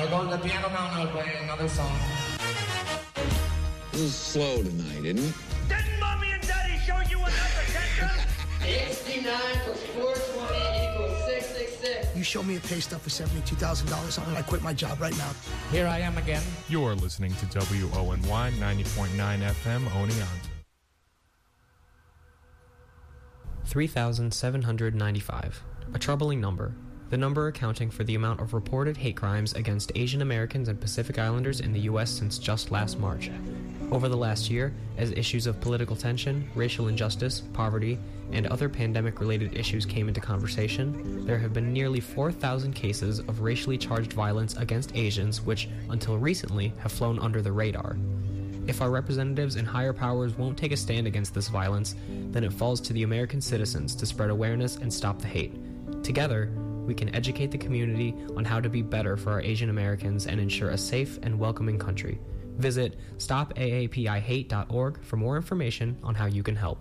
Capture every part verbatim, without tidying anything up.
I'll go to the piano now and I'll play another song. This is slow tonight, isn't it? Didn't Mommy and Daddy show you enough attention? sixty-nine plus four twenty equals six six six. You show me a pay stub for seventy-two thousand dollars on it, I quit my job right now. Here I am again. You're listening to W O N Y ninety point nine F M Oneonta. three thousand seven hundred ninety-five. A troubling number. The number accounting for the amount of reported hate crimes against Asian Americans and Pacific Islanders in the U S since just last March. Over the last year, as issues of political tension, racial injustice, poverty, and other pandemic-related issues came into conversation, there have been nearly four thousand cases of racially charged violence against Asians which, until recently, have flown under the radar. If our representatives and higher powers won't take a stand against this violence, then it falls to the American citizens to spread awareness and stop the hate. Together, we can educate the community on how to be better for our Asian Americans and ensure a safe and welcoming country. Visit stop A A P I hate dot org for more information on how you can help.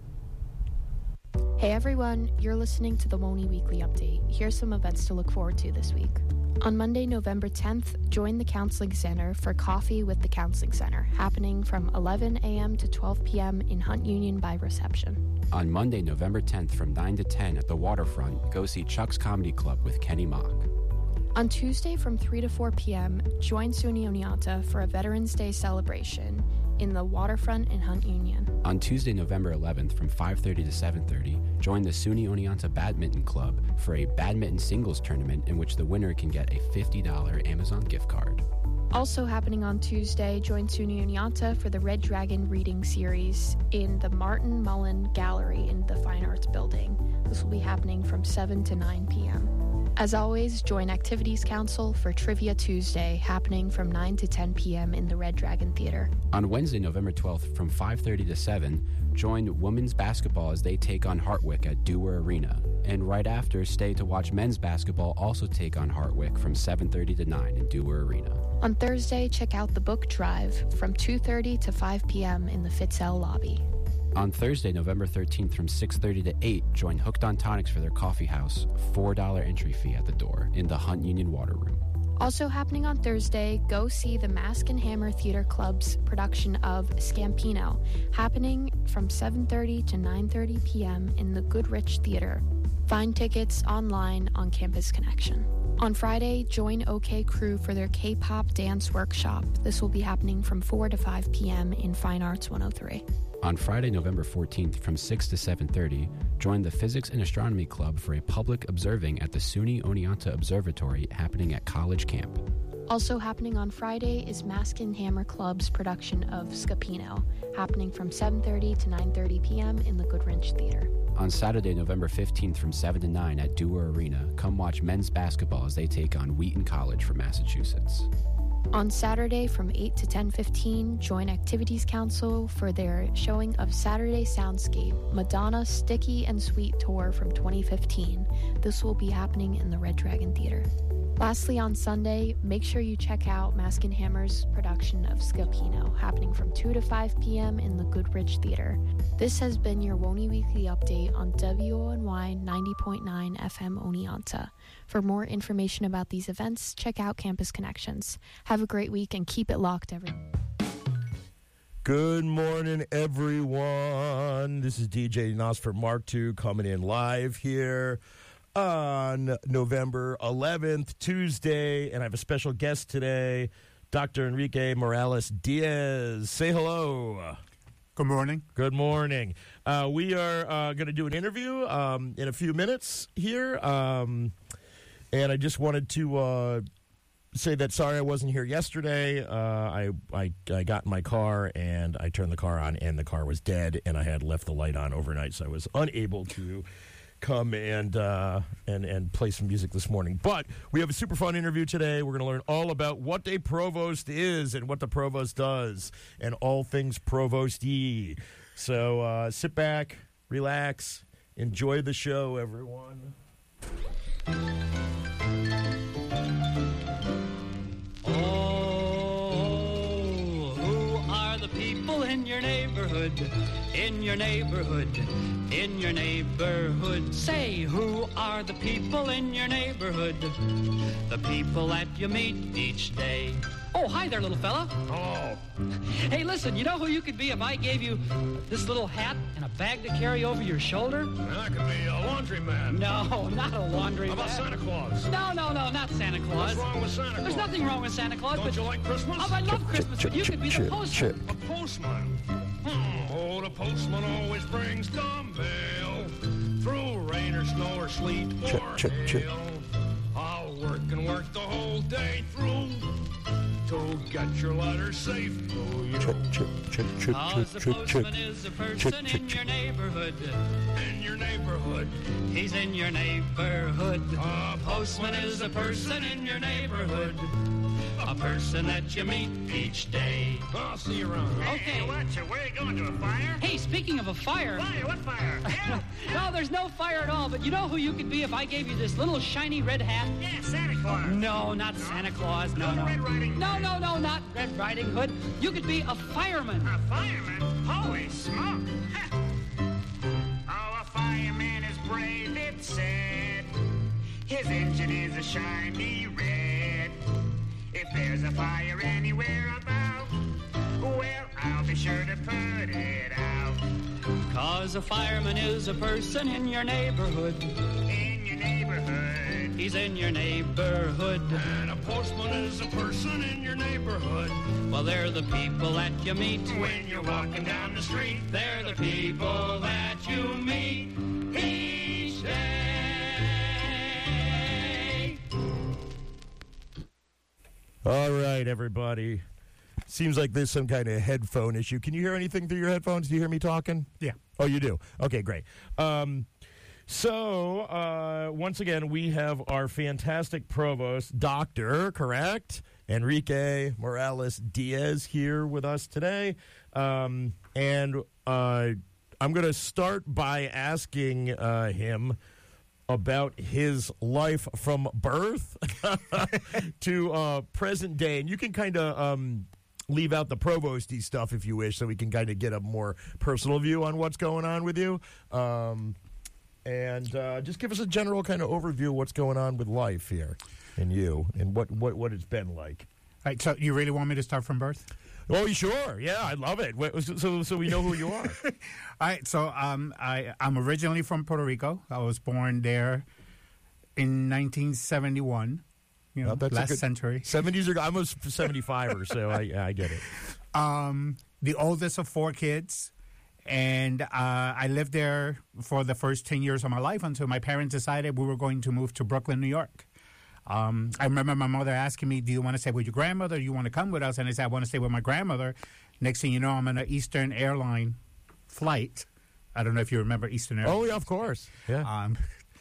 Hey everyone, you're listening to the W O N Y Weekly Update. Here's some events to look forward to this week. On Monday, November tenth, join the Counseling Center for Coffee with the Counseling Center, happening from eleven a.m. to twelve p.m. in Hunt Union by reception. On Monday, November tenth, from nine to ten at the Waterfront, go see Chuck's Comedy Club with Kenny Mock. On Tuesday from three to four p.m., join SUNY Oneonta for a Veterans Day celebration in the Waterfront in Hunt Union. On Tuesday, November eleventh, from five thirty to seven thirty, join the SUNY Oneonta Badminton Club for a badminton singles tournament in which the winner can get a fifty dollars Amazon gift card. Also happening on Tuesday, join SUNY Oneonta for the Red Dragon reading series in the Martin Mullen Gallery in the Fine Arts Building. This will be happening from seven to nine p.m. As always, join Activities Council for Trivia Tuesday, happening from nine to ten p.m. in the Red Dragon Theater. On Wednesday, November twelfth, from five thirty to seven, join women's basketball as they take on Hartwick at Dewar Arena. And right after, stay to watch men's basketball also take on Hartwick from seven thirty to nine in Dewar Arena. On Thursday, check out the Book Drive from two thirty to five p.m. in the Fitzell lobby. On Thursday, November thirteenth, from six thirty to eight, join Hooked on Tonics for their coffee house, four dollars entry fee at the door, in the Hunt Union Water Room. Also happening on Thursday, go see the Mask and Hammer Theater Club's production of Scampino, happening from seven thirty to nine thirty p.m. in the Goodrich Theater. Find tickets online on Campus Connection. On Friday, join OK Crew for their K-pop dance workshop. This will be happening from four to five p.m. in Fine Arts one oh three. On Friday, November fourteenth, from six to seven thirty, join the Physics and Astronomy Club for a public observing at the SUNY Oneonta Observatory happening at College Camp. Also happening on Friday is Mask and Hammer Club's production of Scapino, happening from seven thirty to nine thirty p.m. in the Goodrich Theater. On Saturday, November fifteenth, from seven to nine at Dewar Arena, come watch men's basketball as they take on Wheaton College from Massachusetts. On Saturday from eight to ten fifteen, join Activities Council for their showing of Saturday Soundscape, Madonna Sticky and Sweet Tour from twenty fifteen. This will be happening in the Red Dragon Theater. Lastly, on Sunday, make sure you check out Mask and Hammer's production of Scapino, happening from two to five p.m. in the Goodrich Theater. This has been your W O N Y Weekly Update on W O N Y ninety point nine F M Oneonta. For more information about these events, check out Campus Connections. Have a great week and keep it locked, everyone. Good morning, everyone. This is D J Nas for Mark two coming in live here on November eleventh, Tuesday, and I have a special guest today, Doctor Enrique Morales Diaz. Say hello. Good morning. Good morning. Uh, we are uh, going to do an interview um, in a few minutes here, um, and I just wanted to uh, say that sorry I wasn't here yesterday. Uh, I, I I got in my car, and I turned the car on, and the car was dead, and I had left the light on overnight, so I was unable to come and uh, and and play some music this morning. But we have a super fun interview today. We're going to learn all about what a provost is and what the provost does and all things provost-y. So uh, sit back, relax, enjoy the show, everyone. Oh, who are the people in in your neighborhood, in your neighborhood, in your neighborhood. Say, who are the people in your neighborhood? The people that you meet each day. Oh, hi there, little fella. Oh. Hey, listen, you know who you could be if I gave you this little hat and a bag to carry over your shoulder? I could be a laundryman. No, not a laundry How about man. Santa Claus? No, no, no, not Santa Claus. What's wrong with Santa Claus? There's nothing wrong with Santa Claus. Don't but you like Christmas? Oh, I love Christmas, but you could be the postman. A postman? Hmm. Oh, the postman always brings the mail. Through rain or snow or sleet or hail. I'll work and work the whole day through to get your letter safe to you. Cause the postman is a person in your neighborhood. In your neighborhood. He's in your neighborhood. A postman is a person in your neighborhood. A person that you meet each day. I'll see you around. Okay. What? Where are you going, to a fire? Hey, speaking of a fire. Fire? What fire? Yeah. No, there's no fire at all, but you know who you could be if I gave you this little shiny red hat? Yeah, Santa Claus. No, not Santa Claus. No, no. Red Riding Hood. No, no, no, not Red Riding Hood. You could be a fireman. A fireman? Holy smoke. Oh, a fireman is brave, it's said. His engine is a shiny red. If there's a fire anywhere about, well, I'll be sure to put it out. Cause a fireman is a person in your neighborhood. In your neighborhood. He's in your neighborhood. And a postman is a person in your neighborhood. Well, they're the people that you meet When you're walking down the street, They're the people that you meet each day. All right, everybody. Seems like there's some kind of headphone issue. Can you hear anything through your headphones? Do you hear me talking? Yeah. Oh, you do? Okay, great. Um, so, uh, once again, we have our fantastic provost, Doctor, correct? Enrique Morales Diaz here with us today. Um, and uh, I'm going to start by asking uh, him about his life from birth to uh, present day. And you can kind of um, leave out the provosty stuff if you wish, so we can kind of get a more personal view on what's going on with you. Um, and uh, just give us a general kind of overview of what's going on with life here and you and what, what, what it's been like. All right, so you really want me to start from birth? Oh, sure. Yeah, I love it. So, so we know who you are. All right, so um, I, I'm originally from Puerto Rico. I was born there in nineteen seventy-one, you know, Well, that's a last good- century. seventies are, I'm a seventy-five or so. I, I get it. Um, the oldest of four kids, and uh, I lived there for the first ten years of my life until my parents decided we were going to move to Brooklyn, New York. Um, I remember my mother asking me, do you want to stay with your grandmother? Do you want to come with us? And I said, I want to stay with my grandmother. Next thing you know, I'm on an Eastern Airline flight. I don't know if you remember Eastern Airlines. Oh, yeah, of course. Yeah. Um,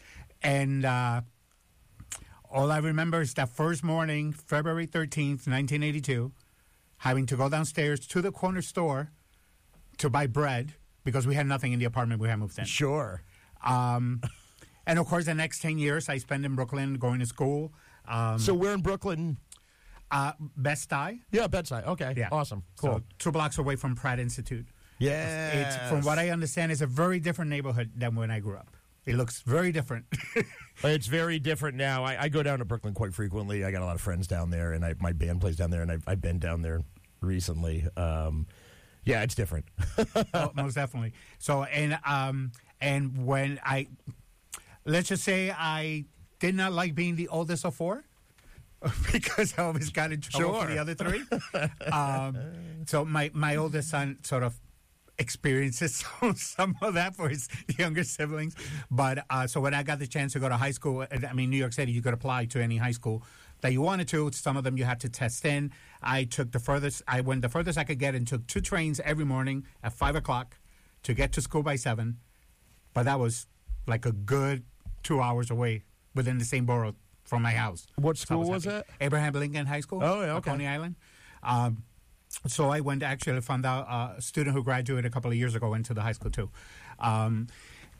and uh, all I remember is that first morning, February thirteenth, nineteen eighty-two, having to go downstairs to the corner store to buy bread because we had nothing in the apartment we had moved in. Sure. Um, and, of course, the next ten years I spent in Brooklyn going to school. Um, So we're in Brooklyn. Uh, Bed-Stuy. Yeah, Bed-Stuy. Okay, Yeah. awesome. Cool. So two blocks away from Pratt Institute. Yeah. It's, from what I understand, it's a very different neighborhood than when I grew up. It looks very different. It's very different now. I, I go down to Brooklyn quite frequently. I got a lot of friends down there, and I, my band plays down there, and I've, I've been down there recently. Um, yeah, it's different. Oh, most definitely. So, and um, and when I, let's just say I did not like being the oldest of four because I always got in trouble Sure. for the other three. um, so my, my oldest son sort of experiences some of that for his younger siblings. But uh, so when I got the chance to go to high school, I mean, New York City, you could apply to any high school that you wanted to. Some of them you had to test in. I took the furthest, I went the furthest I could get and took two trains every morning at five o'clock to get to school by seven. But that was like a good two hours away within the same borough from my house. What So I school was happy. that? Abraham Lincoln High School. Oh, yeah, okay. Coney Island. Um, so I went, actually found out uh, a student who graduated a couple of years ago went to the high school too. Um,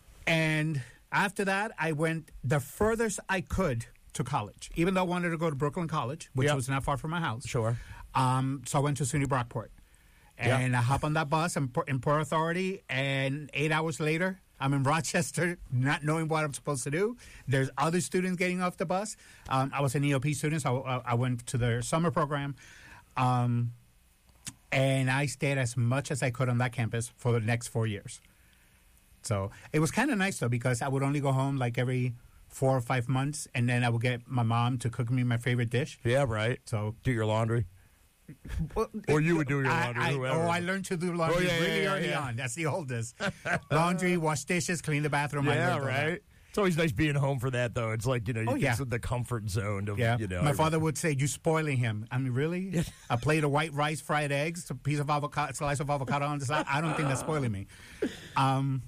and after that, I went the furthest I could to college, even though I wanted to go to Brooklyn College, which Yep. was not far from my house. Sure. Um, so I went to SUNY Brockport. And I hop on that bus in, Port- in Port Authority, and eight hours later, I'm in Rochester, not knowing what I'm supposed to do. There's other students getting off the bus. Um, I was an E O P student, so I, I went to their summer program. Um, and I stayed as much as I could on that campus for the next four years. So it was kind of nice, though, because I would only go home like every four or five months, and then I would get my mom to cook me my favorite dish. Yeah, right. So do your laundry. Well, or you would do your laundry. I, I, whoever. oh, I learned to do laundry oh, yeah, really yeah, early yeah. on. That's the oldest. Laundry, wash dishes, clean the bathroom. Yeah, I learned all right. that. It's always nice being home for that, though. It's like, you know, you Oh, get yeah. to the comfort zone of, Yeah. you know. My father would say, "You spoiling him." I mean, really? A plate of white rice, fried eggs, a piece of avocado, slice of avocado on the side. I don't think that's spoiling me. Um,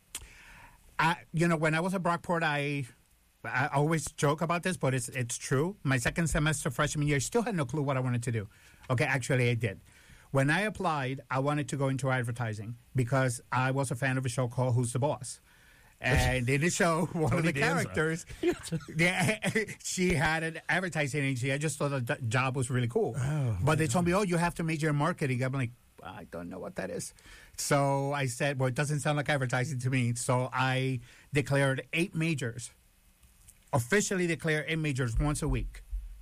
I, you know, when I was at Brockport, I. I always joke about this, but it's it's true. My second semester freshman year, I still had no clue what I wanted to do. Okay, actually, I did. When I applied, I wanted to go into advertising because I was a fan of a show called Who's the Boss? And in the show, one Tony of the Danza. characters, yeah, she had an advertising agency. I just thought the d- job was really cool. Oh, but they told me, oh, you have to major in marketing. I'm like, I don't know what that is. So I said, well, it doesn't sound like advertising to me. So I declared eight majors. Officially declare eight majors once a week.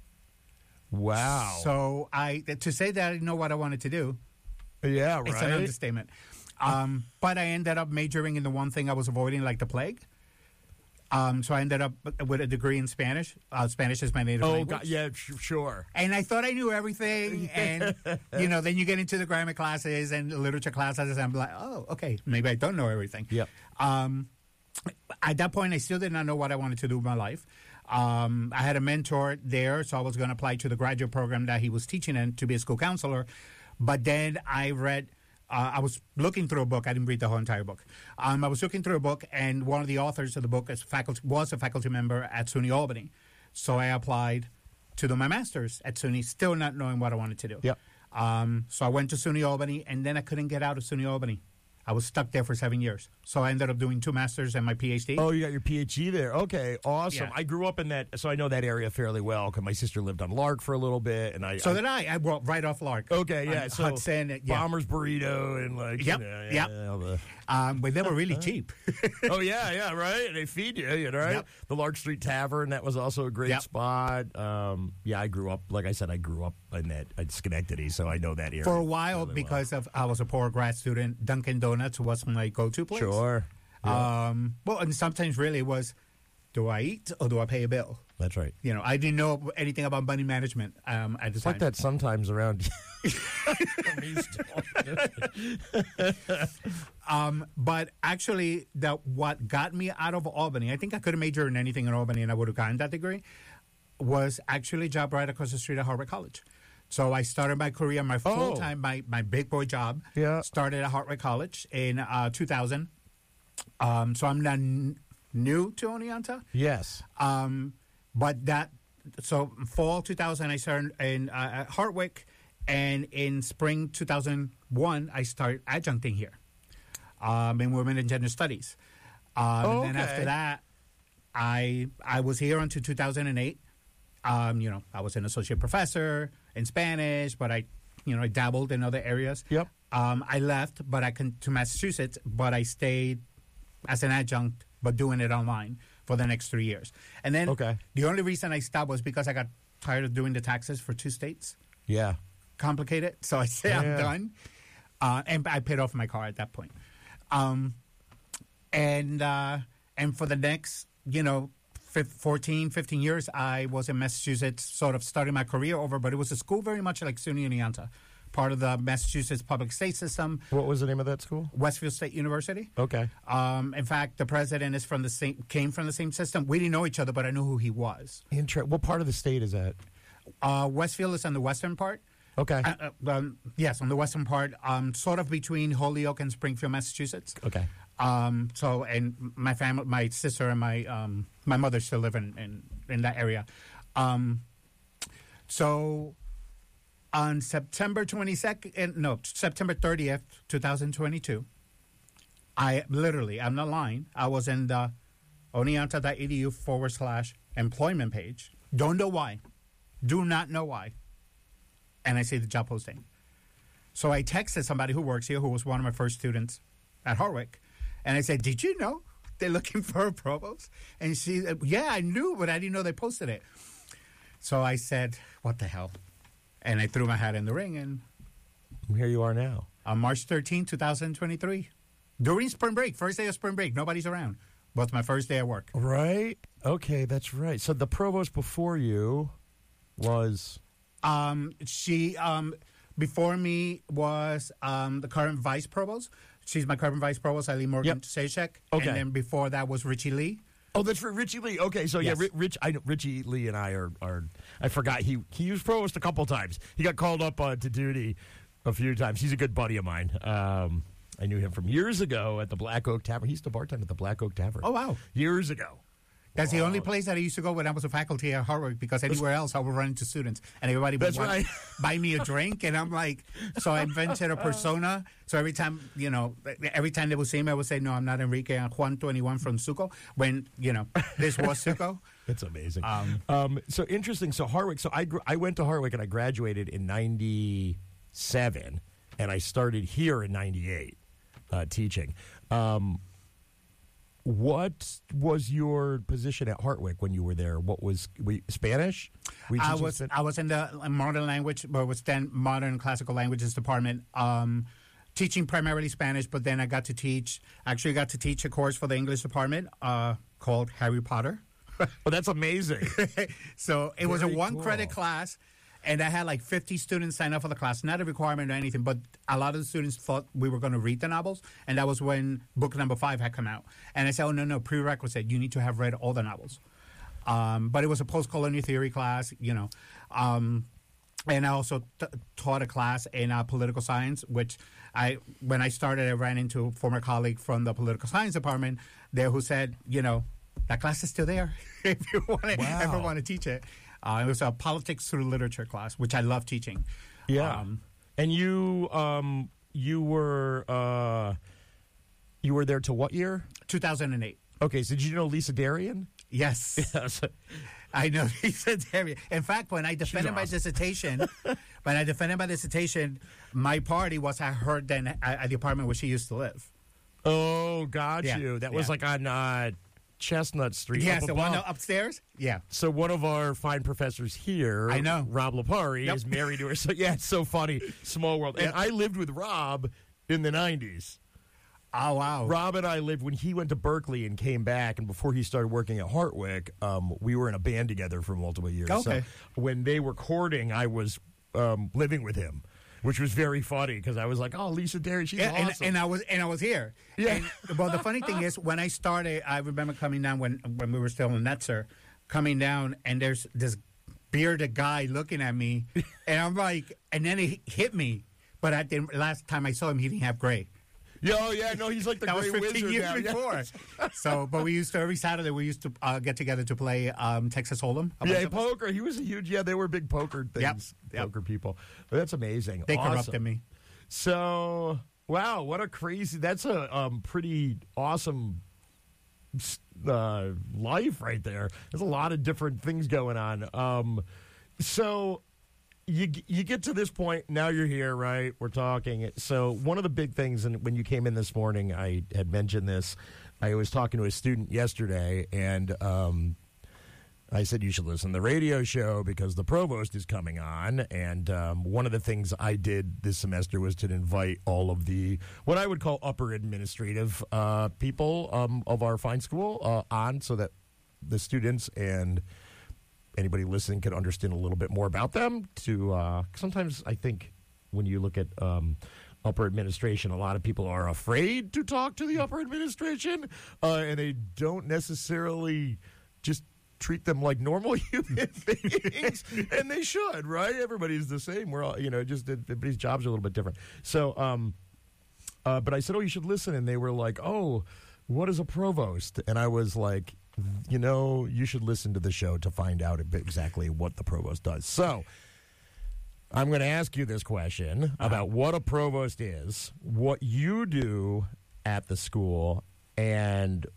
Wow. So I to say that I didn't know what I wanted to do. Yeah, It's right. an understatement. Um, but I ended up majoring in the one thing I was avoiding, like the plague. Um, so I ended up with a degree in Spanish. Uh, Spanish is my native Oh, language. God, yeah, sh- sure. And I thought I knew everything. And, you know, then you get into the grammar classes and literature classes, and I'm like, oh, okay, maybe I don't know everything. Yep. Um, at that point, I still did not know what I wanted to do with my life. Um, I had a mentor there, so I was going to apply to the graduate program that he was teaching in to be a school counselor. But then I read, uh, I was looking through a book. I didn't read the whole entire book. Um, I was looking through a book, and one of the authors of the book is faculty, was a faculty member at SUNY Albany. So I applied to do my master's at SUNY, still not knowing what I wanted to do. Yep. Um, so I went to SUNY Albany, and then I couldn't get out of SUNY Albany. I was stuck there for seven years. So I ended up doing two masters and my P H D. Oh, you got your P H D there. Okay, awesome. Yeah. I grew up in that, so I know that area fairly well because my sister lived on Lark for a little bit, and I. So I, did I. I walked right off Lark. Okay, yeah. On So Hudson, yeah. Bomber's Burrito and like. Yep, You know, yep. yeah, all the- Um, but they were really cheap. oh yeah, yeah, right. And they feed you, you know, right? Yep. The Lark Street Tavern, that was also a great Yep. spot. Um, yeah, I grew up, like I said, I grew up in that in Schenectady, so I know that area For a while, really well. because of I was a poor grad student, Dunkin' Donuts was my go-to place. Sure. Yeah. Um, well, and sometimes really it was, do I eat or do I pay a bill? That's right. You know, I didn't know anything about money management um, at the It's time. like that sometimes around. Um, but actually, that what got me out of Albany, I think I could have majored in anything in Albany and I would have gotten that degree, was actually a job right across the street at Harvard College. So I started my career, my Oh. full time, my, my big boy job. Yeah. Started at Harvard College in uh, two thousand. Um, so I'm not n- new to Oneonta. Yes. Um, but that, so fall two thousand, I started in uh, at Hartwick, and in spring two thousand one, I started adjuncting here um, in women and gender studies. Um, Oh, and then okay. after that, I I was here until two thousand eight. Um, you know, I was an associate professor in Spanish, but I, you know, I dabbled in other areas. Yep. Um, I left, but I con- to Massachusetts, but I stayed as an adjunct, but doing it online for the next three years. And then Okay. the only reason I stopped was because I got tired of doing the taxes for two states. Yeah. Complicated. So I say I'm Yeah. done. Uh, and I paid off my car at that point. Um, and, uh, and for the next, you know, fif- fourteen, fifteen years, I was in Massachusetts, sort of starting my career over, but it was a school very much like SUNY Oneonta, part of the Massachusetts public state system. What was the name of that school? Westfield State University. Okay. Um, in fact, the president is from the same, came from the same system. We didn't know each other, but I knew who he was. Inter- what part of the state is that? Uh, Westfield is on the western part. Okay. Uh, uh, um, yes, on the western part, um, sort of between Holyoke and Springfield, Massachusetts. Okay. Um, so, and my family, my sister and my um, my mother still live in, in, in that area. Um, so, on September twenty-second, no, September thirtieth, twenty twenty-two, I literally, I'm not lying, I was in the oneonta.edu forward slash employment page. Don't know why. Do not know why. And I see the job posting. So I texted somebody who works here, who was one of my first students at Hartwick, and I said, "Did you know they're looking for a provost?" And she said, "Yeah, I knew, but I didn't know they posted it." So I said, "What the hell?" And I threw my hat in the ring, and here you are now. On March thirteenth, twenty twenty-three, during spring break, first day of spring break, nobody's around. But it's my first day at work. Right? Okay, that's right. So the provost before you was? Um, she, um, before me was um, the current vice provost. She's my current vice provost, Eileen Morgan Sejcek. Okay. And then before that was Richie Lee. Oh, that's for Richie Lee. Okay, so Yes. yeah, Rich, I know, Richie Lee and I are, are. I forgot he he was provost a couple times. He got called up uh, to duty a few times. He's a good buddy of mine. Um, I knew him from years ago at the Black Oak Tavern. He used to bartend at the Black Oak Tavern. Oh wow, years ago. That's the only place that I used to go when I was a faculty at Harvard, because anywhere else I would run into students and everybody would That's want right. to buy me a drink, and I'm like, so I invented a persona. So every time, you know, every time they would see me, I would say, "No, I'm not Enrique. I'm Juan twenty-one from Suco." When you know this was Suco. It's amazing. Um, Um, so interesting. So Hartwick. So I gr- I went to Hartwick and I graduated in ninety-seven, and I started here in ninety-eight uh, teaching. Um, what was your position at Hartwick when you were there? What was we, Spanish? Were you I teaching was Span- I was in the modern language, but was then modern classical languages department, um, teaching primarily Spanish. But then I got to teach. Actually, got to teach a course for the English department uh, called Harry Potter. Oh, that's amazing. So it was a Very one cool. credit class, and I had like fifty students sign up for the class. Not a requirement or anything, but a lot of the students thought we were going to read the novels, and that was when book number five had come out. And I said, "Oh no, no, prerequisite. You need to have read all the novels." Um, but it was a post-colonial theory class, you know. Um, and I also t- taught a class in uh, political science, which I, when I started, I ran into a former colleague from the political science department there who said, you know, that class is still there if you want to Wow. ever want to teach it. Uh, it was a politics through literature class, which I love teaching. Yeah. Um, and you um, you were uh, you were there to what year? two thousand eight. Okay, so did you know Lisa Darian? Yes. Yes. I know Lisa Darian. In fact, when I defended my awesome. dissertation, when I defended my dissertation, my party was at her then at, at the apartment where she used to live. Oh, got Yeah, you. That was yeah. like on uh, Chestnut Street. Yes, up the one above. upstairs. Yeah. So one of our fine professors here, I know. Rob Lapari, Yep. is married to her. So yeah, it's so funny. Small world. And Yep. I lived with Rob in the nineties. Oh wow. Rob and I lived when he went to Berkeley and came back, and before he started working at Hartwick, um, we were in a band together for multiple years. Okay. So when they were courting, I was um, living with him, which was very funny because I was like, "Oh, Lisa Darian, she's Yeah, and, awesome." and I was and I was here. Yeah. And, well, the funny thing is, when I started, I remember coming down when when we were still in Netzer, coming down, and there's this bearded guy looking at me, and I'm like, and then it hit me. But I didn't, last time I saw him, he didn't have gray. Yeah, oh, yeah, no, he's like the That was great fifteen wizard years now. before. Yes. So, but we used to every Saturday we used to uh, get together to play um, Texas Hold'em. a bunch Yeah, of us. poker. He was a huge. Yeah, they were big poker things. Yep, yep. Poker people. But that's amazing. They Awesome. corrupted me. So, wow, what a crazy. That's a um, pretty awesome uh, life right there. There's a lot of different things going on. Um, so. You you get to this point, now you're here, right? We're talking. So one of the big things, and when you came in this morning, I had mentioned this. I was talking to a student yesterday, and um, I said you should listen to the radio show because the provost is coming on. And um, one of the things I did this semester was to invite all of the, what I would call upper administrative uh, people um, of our fine school uh, on so that the students and anybody listening could understand a little bit more about them. To uh, sometimes I think when you look at um, upper administration, a lot of people are afraid to talk to the upper administration, uh, and they don't necessarily just treat them like normal human beings, and they should, right? Everybody's the same. We're all, you know, just everybody's jobs are a little bit different. So, um, uh, but I said, oh, you should listen, and they were like, oh, what is a provost? And I was like, you know, you should listen to the show to find out exactly what the provost does. So I'm going to ask you this question uh-huh. about what a provost is, what you do at the school, and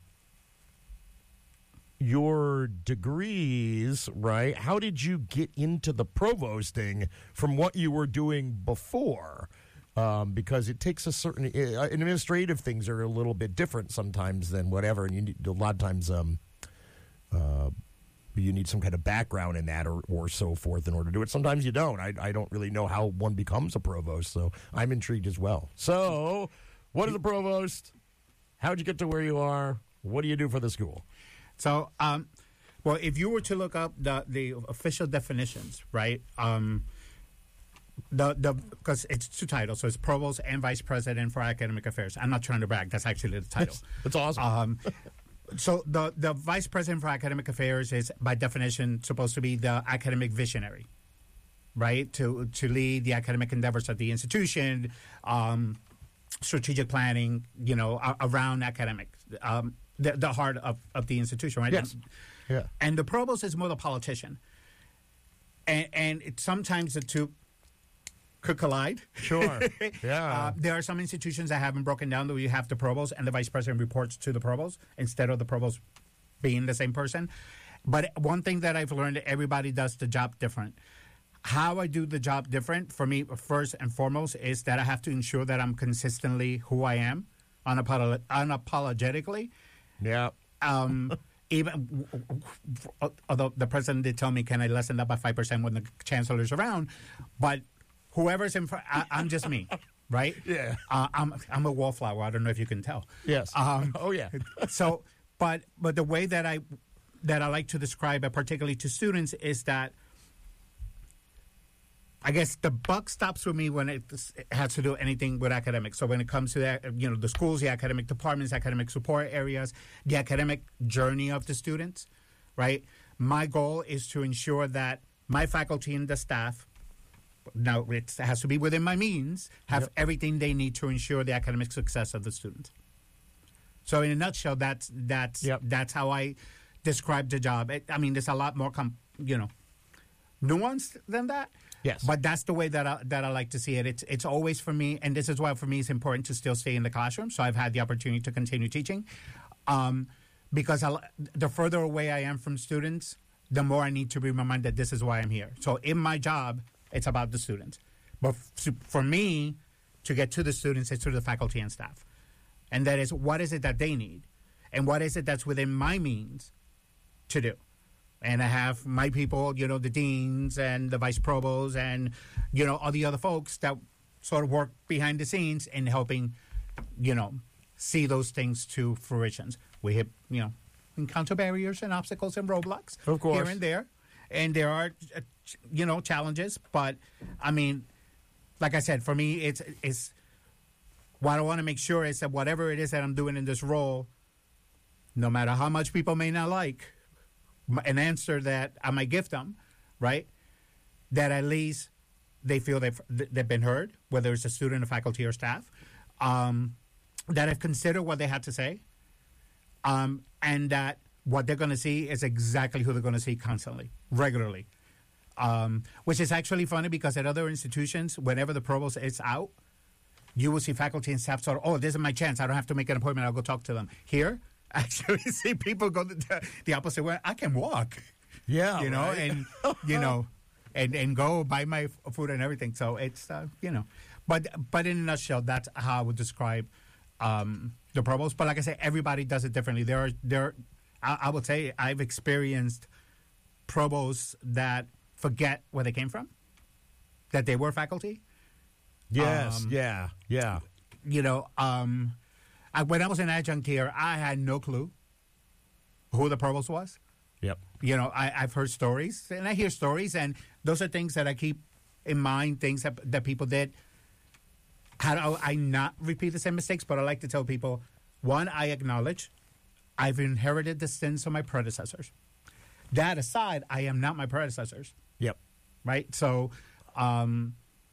your degrees, right? How did you get into the provosting from what you were doing before? Um, because it takes a certain uh, administrative things are a little bit different sometimes than whatever, and you need, a lot of times um, uh, you need some kind of background in that or, or so forth in order to do it. Sometimes you don't. I, I don't really know how one becomes a provost, so I'm intrigued as well. So, what is a provost? How'd you get to where you are? What do you do for the school? So, um, well, if you were to look up the, the official definitions, right? Um, The the because it's two titles, so it's provost and vice president for academic affairs. I'm not trying to brag; that's actually the title. That's awesome. Um, so the the vice president for academic affairs is, by definition, supposed to be the academic visionary, right? To to lead the academic endeavors of the institution, um, strategic planning, you know, a, around academics, um, the the heart of, of the institution, right? Yes. Yeah. And the provost is more the politician, and and it, sometimes the two could collide. Sure. Yeah. Uh, there are some institutions that haven't broken down that you have the provost and the vice president reports to the provost instead of the provost being the same person. But one thing that I've learned, everybody does the job different. How I do the job different, for me, first and foremost, is that I have to ensure that I'm consistently who I am, unapolo- unapologetically. Yeah. Um, even although the president did tell me, can I lessen that by five percent when the chancellor's around? But whoever's in front, I, I'm just me, right? Yeah. Uh, I'm I'm a wallflower. I don't know if you can tell. Yes. Um, oh yeah. so, but but the way that I that I like to describe it, particularly to students, is that I guess the buck stops with me when it has to do anything with academics. So when it comes to that, you know, the schools, the academic departments, academic support areas, the academic journey of the students, right? My goal is to ensure that my faculty and the staff, now it has to be within my means, have yep. everything they need to ensure the academic success of the students. So in a nutshell, that's that's yep. that's how I describe the job. I mean, there's a lot more, com- you know, nuanced than that. Yes. But that's the way that I, that I like to see it. It's it's always for me, and this is why for me it's important to still stay in the classroom. So I've had the opportunity to continue teaching, um, because I, the further away I am from students, the more I need to be reminded that this is why I'm here. So in my job, it's about the students. But f- for me, to get to the students, it's to the faculty and staff. And that is, what is it that they need? And what is it that's within my means to do? And I have my people, you know, the deans and the vice provosts and, you know, all the other folks that sort of work behind the scenes in helping, you know, see those things to fruition. We have, you know, encounter barriers and obstacles and roadblocks of course. Here and there. And there are, uh, you know, challenges. But, I mean, like I said, for me, it's, it's what I want to make sure is that whatever it is that I'm doing in this role, no matter how much people may not like an answer that I might give them, right, that at least they feel they've, they've been heard, whether it's a student, a faculty, or staff, um, that have considered what they had to say, um, and that what they're going to see is exactly who they're going to see constantly, regularly, um, which is actually funny because at other institutions, whenever the provost is out, you will see faculty and staff sort of, oh, this is my chance. I don't have to make an appointment. I'll go talk to them. Here, I actually see people go the, the opposite way. I can walk. Yeah. You know, right? and, you know, and, and go buy my f- food and everything. So it's, uh, you know, but but in a nutshell, that's how I would describe um, the provost. But like I say, everybody does it differently. There are, there, I, I would say I've experienced provosts that forget where they came from, that they were faculty. Yes, um, yeah, yeah. You know, um, I, when I was an adjunct here, I had no clue who the provost was. Yep. You know, I, I've heard stories, and I hear stories, and those are things that I keep in mind, things that, that people did. How do I not repeat the same mistakes? But I like to tell people, one, I acknowledge I've inherited the sins of my predecessors. That aside, I am not my predecessors. Yep. Right? So, um...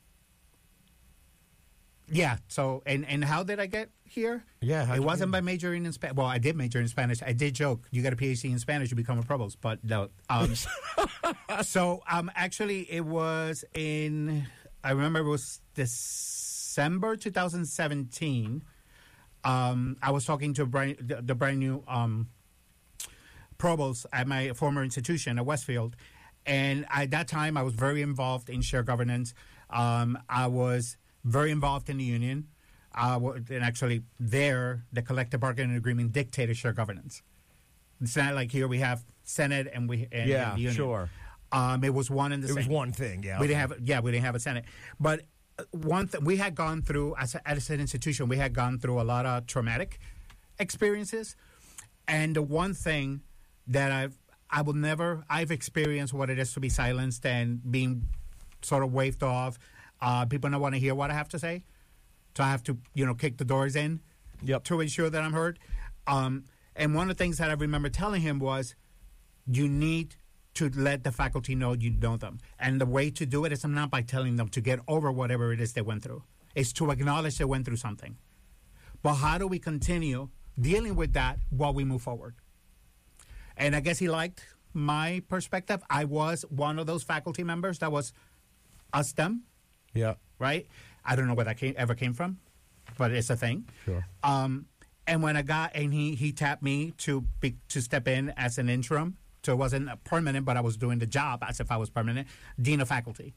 yeah. So, and, and how did I get here? Yeah. It wasn't by majoring in Spanish. Well, I did major in Spanish. I did joke, you got a P H D in Spanish, you become a provost. But no. Um, so, um, actually, it was in, I remember it was December twenty seventeen. Um, I was talking to brand, the, the brand new um, provost at my former institution at Westfield. And at that time, I was very involved in shared governance. Um, I was very involved in the union. Uh, and actually, there, the collective bargaining agreement dictated share governance. It's not like here we have Senate and we and, yeah, and the union. sure. Um, it was one and the it same. It was one thing, yeah. We didn't have, yeah, we didn't have a Senate. But one thing, we had gone through, as, a, as an institution, we had gone through a lot of traumatic experiences. And the one thing that I've, I will never, I've experienced what it is to be silenced and being sort of waved off. Uh, people don't want to hear what I have to say. So I have to, you know, kick the doors in yep. to ensure that I'm heard. Um, and one of the things that I remember telling him was, you need to let the faculty know you know them. And the way to do it is not by telling them to get over whatever it is they went through. It's to acknowledge they went through something. But how do we continue dealing with that while we move forward? And I guess he liked my perspective. I was one of those faculty members that was us, them. Yeah. Right? I don't know where that came, ever came from, but it's a thing. Sure. Um, and when I got, and he, he tapped me to be, to step in as an interim, so it wasn't permanent, but I was doing the job as if I was permanent, dean of faculty.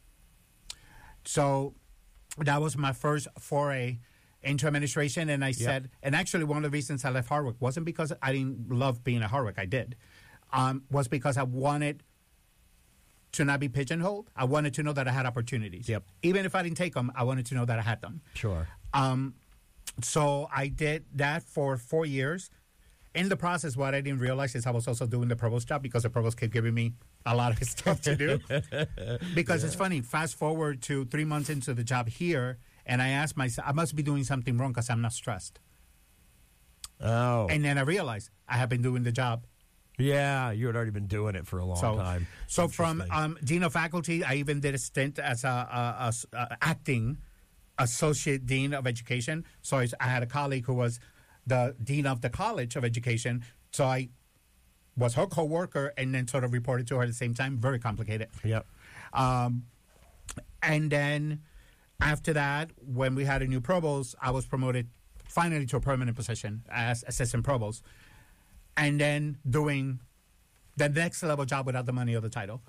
So that was my first foray into administration, and I yep. said, and actually one of the reasons I left Hartwick wasn't because I didn't love being at Hartwick, I did, um, was because I wanted to not be pigeonholed. I wanted to know that I had opportunities. Yep. Even if I didn't take them, I wanted to know that I had them. Sure. Um, so I did that for four years. In the process, what I didn't realize is I was also doing the provost job because the provost kept giving me a lot of stuff to do. Because yeah. it's funny, fast forward to three months into the job here, and I asked myself, I must be doing something wrong because I'm not stressed. Oh. And then I realized I have been doing the job. Yeah, you had already been doing it for a long so, time. So from um, dean of faculty, I even did a stint as a, a, a, a acting associate dean of education. So I, I had a colleague who was the dean of the College of Education. So I was her co-worker and then sort of reported to her at the same time. Very complicated. Yep. Um, and then after that, when we had a new provost, I was promoted finally to a permanent position as assistant provost. And then doing the next level job without the money or the title.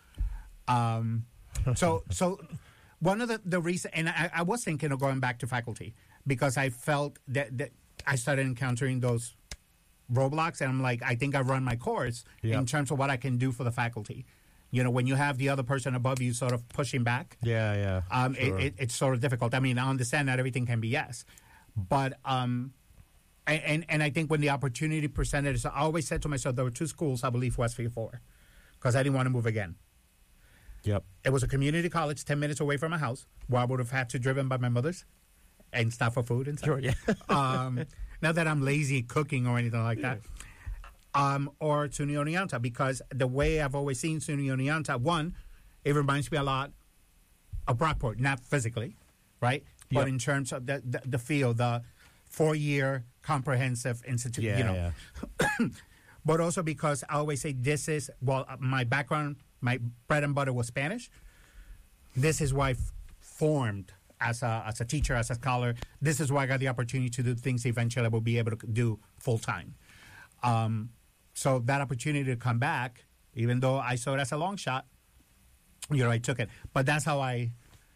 Um, so so one of the, the reasons, and I, I was thinking of going back to faculty because I felt that, that I started encountering those roadblocks, and I'm like, I think I run my course yep. in terms of what I can do for the faculty. You know, when you have the other person above you sort of pushing back. Yeah, yeah. Um, sure. it, it, it's sort of difficult. I mean, I understand that everything can be yes. But, um, and, and, and I think when the opportunity presented, so I always said to myself, there were two schools I believe Westfield for, because I didn't want to move again. Yep. It was a community college ten minutes away from my house, where I would have had to driven by my mother's and stop for food and stuff. Sure, yeah. um, not that I'm lazy cooking or anything like that. Um, or SUNY Oneonta, because the way I've always seen SUNY Oneonta, one, it reminds me a lot of Brockport, not physically, right? But Yep. in terms of the, the, the field, the four-year comprehensive institute, Yeah, you know. yeah. But also because I always say this is, well, my background, my bread and butter was Spanish. This is why I f- formed as a, as a teacher, as a scholar. This is why I got the opportunity to do things eventually I will be able to do full-time. Um, so that opportunity to come back, even though I saw it as a long shot, you know, I took it. But that's how I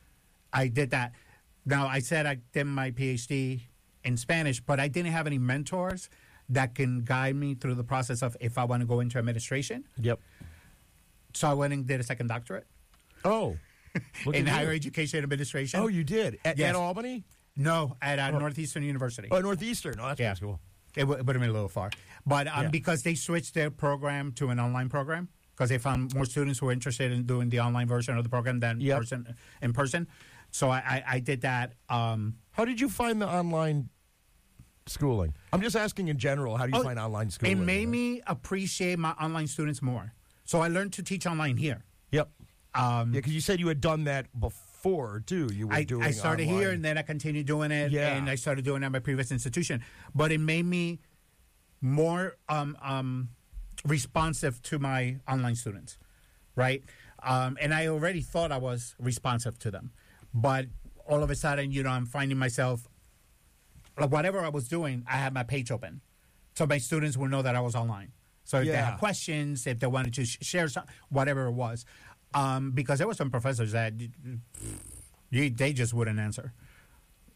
I did that. Now, I said I did my PhD in Spanish, but I didn't have any mentors that can guide me through the process of if I want to go into administration. Yep. So I went and did a second doctorate. Oh. in higher education administration. Oh, you did? At, yes. at Albany? No, at uh, oh. Northeastern University. Oh, Northeastern. Oh, that's yeah. cool. It would have been a little far. But um, Yeah. because they switched their program to an online program, because they found more students who were interested in doing the online version of the program than Yep. person, in person. So I, I, I did that. Um, How did you find the online schooling? I'm just asking in general, how do you Oh, find online schooling? It made me appreciate my online students more. So I learned to teach online here. Yep. Um, yeah, because you said you had done that before, too. You were I, doing I started online. here, and then I continued doing it, Yeah. and I started doing it at my previous institution. But it made me more um, um, responsive to my online students, right? Um, and I already thought I was responsive to them. But all of a sudden, you know, I'm finding myself, like whatever I was doing, I had my page open. So my students will know that I was online. So if they Yeah. had questions, if they wanted to sh- share something, whatever it was. Um, because there were some professors that you, they just wouldn't answer,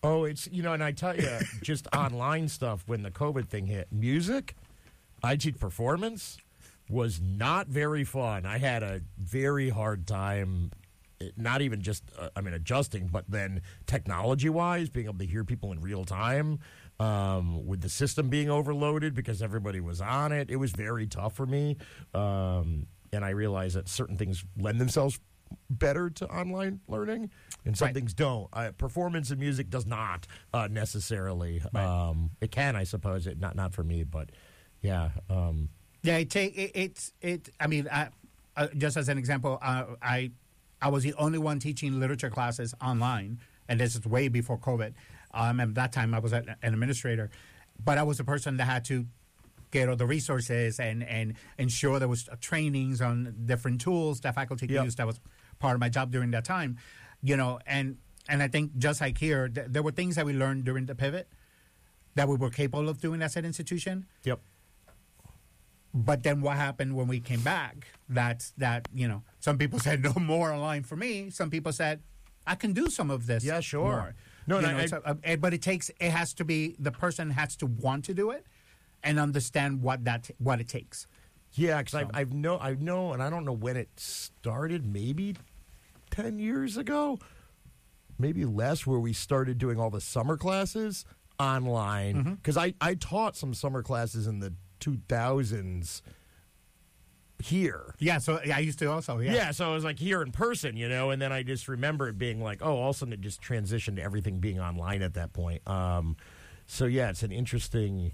Oh, it's, you know, and I tell you, just online stuff when the COVID thing hit. Music, I teach performance, was not very fun. I had a very hard time, not even just, uh, I mean, adjusting, but then technology-wise, being able to hear people in real time, um, with the system being overloaded because everybody was on it. It was very tough for me. Um, and I realized that certain things lend themselves better to online learning, and some Right. things don't. Uh, performance in music does not uh, necessarily. Right. Um, it can, I suppose. It not not for me, but yeah. Um, Yeah, it take it, it's it. I mean, I, uh, just as an example, uh, I I was the only one teaching literature classes online, and this is way before COVID. Um, and at that time, I was an administrator, but I was the person that had to get all the resources and and ensure there was trainings on different tools that faculty could Yep. use. That was part of my job during that time, you know. And and I think just like here, th- there were things that we learned during the pivot that we were capable of doing as an institution. Yep. But then what happened when we came back? That's that, you know, some people said no more online for me. Some people said, I can do some of this. Yeah, sure. more." No, You no, know, I- so, uh, eh, but it takes, it has to be, the person has to want to do it and understand what that, what it takes. Yeah, because I've, I've know I know, and I don't know when it started. Maybe ten years ago, maybe less, where we started doing all the summer classes online. Because I I taught some summer classes in the two thousands here. Yeah, so I used to also, yeah. Yeah, so I was like here in person, you know, and then I just remember it being like, oh, all of a sudden it just transitioned to everything being online at that point. Um, so yeah, it's an interesting.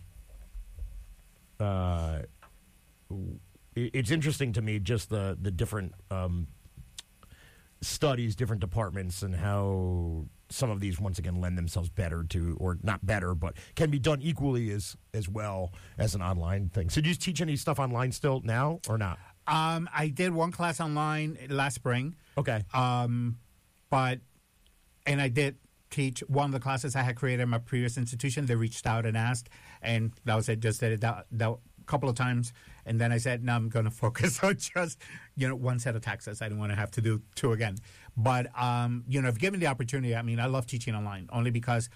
Uh, it- it's interesting to me just the the different um, studies, different departments, and how some of these once again lend themselves better to, or not better, but can be done equally as as well as an online thing. So do you teach any stuff online still now or not? Um, I did one class online last spring. Okay. Um, but, and I did teach one of the classes I had created in my previous institution. They reached out and asked, and that was it. Just did it that, that a couple of times, and then I said, "No, I'm going to focus on just, you know, one set of taxes. I didn't want to have to do two again." But um, you know, if given the opportunity, I mean, I love teaching online only because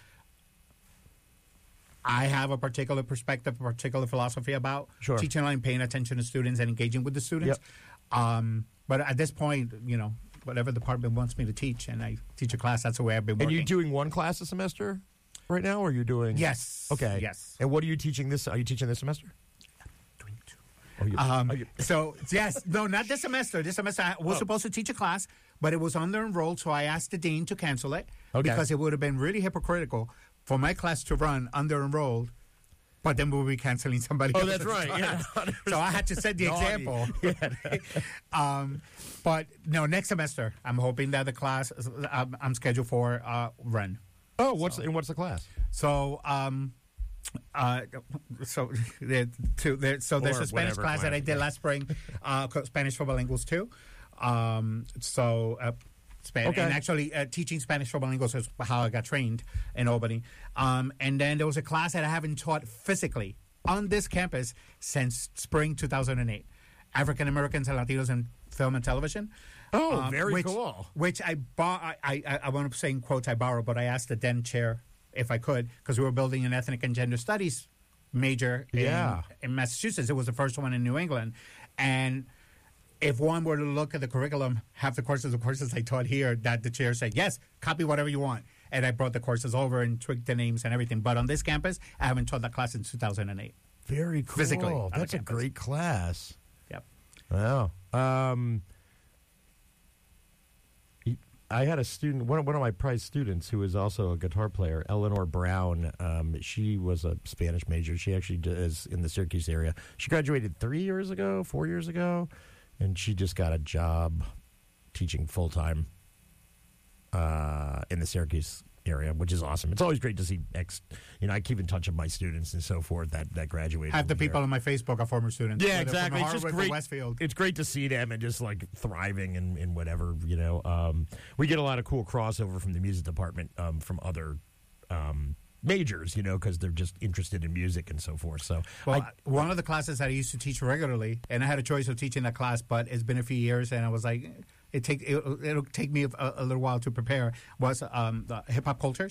I have a particular perspective, a particular philosophy about Sure. teaching online, paying attention to students, and engaging with the students. Um, but at this point, you know, whatever department wants me to teach, and I teach a class, that's the way I've been And working. you're doing one class a semester right now, or you're doing? Yes. Okay. Yes. And what are you teaching this? Are you teaching this semester? Doing two. Oh, you, Um, are you- so yes, no, not this semester. This semester I was Oh. supposed to teach a class, but it was under enrolled, so I asked the dean to cancel it Okay. because it would have been really hypocritical for my class to run under enrolled, but then we'll be canceling somebody Oh, else's that's right. class. Yeah. So I had to set the Naughty. example. um, but no, next semester I'm hoping that the class I'm, I'm scheduled for uh, run. Oh, what's and what's the class? So, um, uh, so there, two, there, so there's Or a Spanish whatever class that I class, did yeah. last spring, uh, called Spanish for Bilinguals too. Um, so, uh, Span- Okay. and actually uh, teaching Spanish for Bilinguals is how I got trained in Albany. Um, and then there was a class that I haven't taught physically on this campus since spring two thousand eight, African Americans and Latinos in film and television. Oh, Um, very which, cool. Which I bought. I, I, I want to say in quotes I borrowed, but I asked the then chair if I could because we were building an ethnic and gender studies major in, Yeah. in Massachusetts. It was the first one in New England, and if one were to look at the curriculum, half the courses, the courses I taught here, that the chair said, yes, copy whatever you want. And I brought the courses over and tweaked the names and everything. But on this campus, I haven't taught that class since two thousand eight. Very cool. Physically on the That's a campus. great class. Yep. Wow. Um, I had a student, one of, one of my prized students, who is also a guitar player, Eleanor Brown. Um, she was a Spanish major. She actually is in the Syracuse area. She graduated three years ago, four years ago, and she just got a job teaching full time uh, in the Syracuse area, which is awesome. It's always great to see ex. You know, I keep in touch with my students and so forth that that graduated. Half the from here. people on my Facebook are former students. Yeah, whether exactly. From It's just Harvard or great. Westfield. It's great to see them and just like thriving in, in whatever, you know. Um, we get a lot of cool crossover from the music department um, from other um, majors, you know, because they're just interested in music and so forth. So, Well, I, one of the classes that I used to teach regularly, and I had a choice of teaching that class, but it's been a few years, and I was like, it take it, it'll take me a, a little while to prepare. Was um, the hip hop cultures.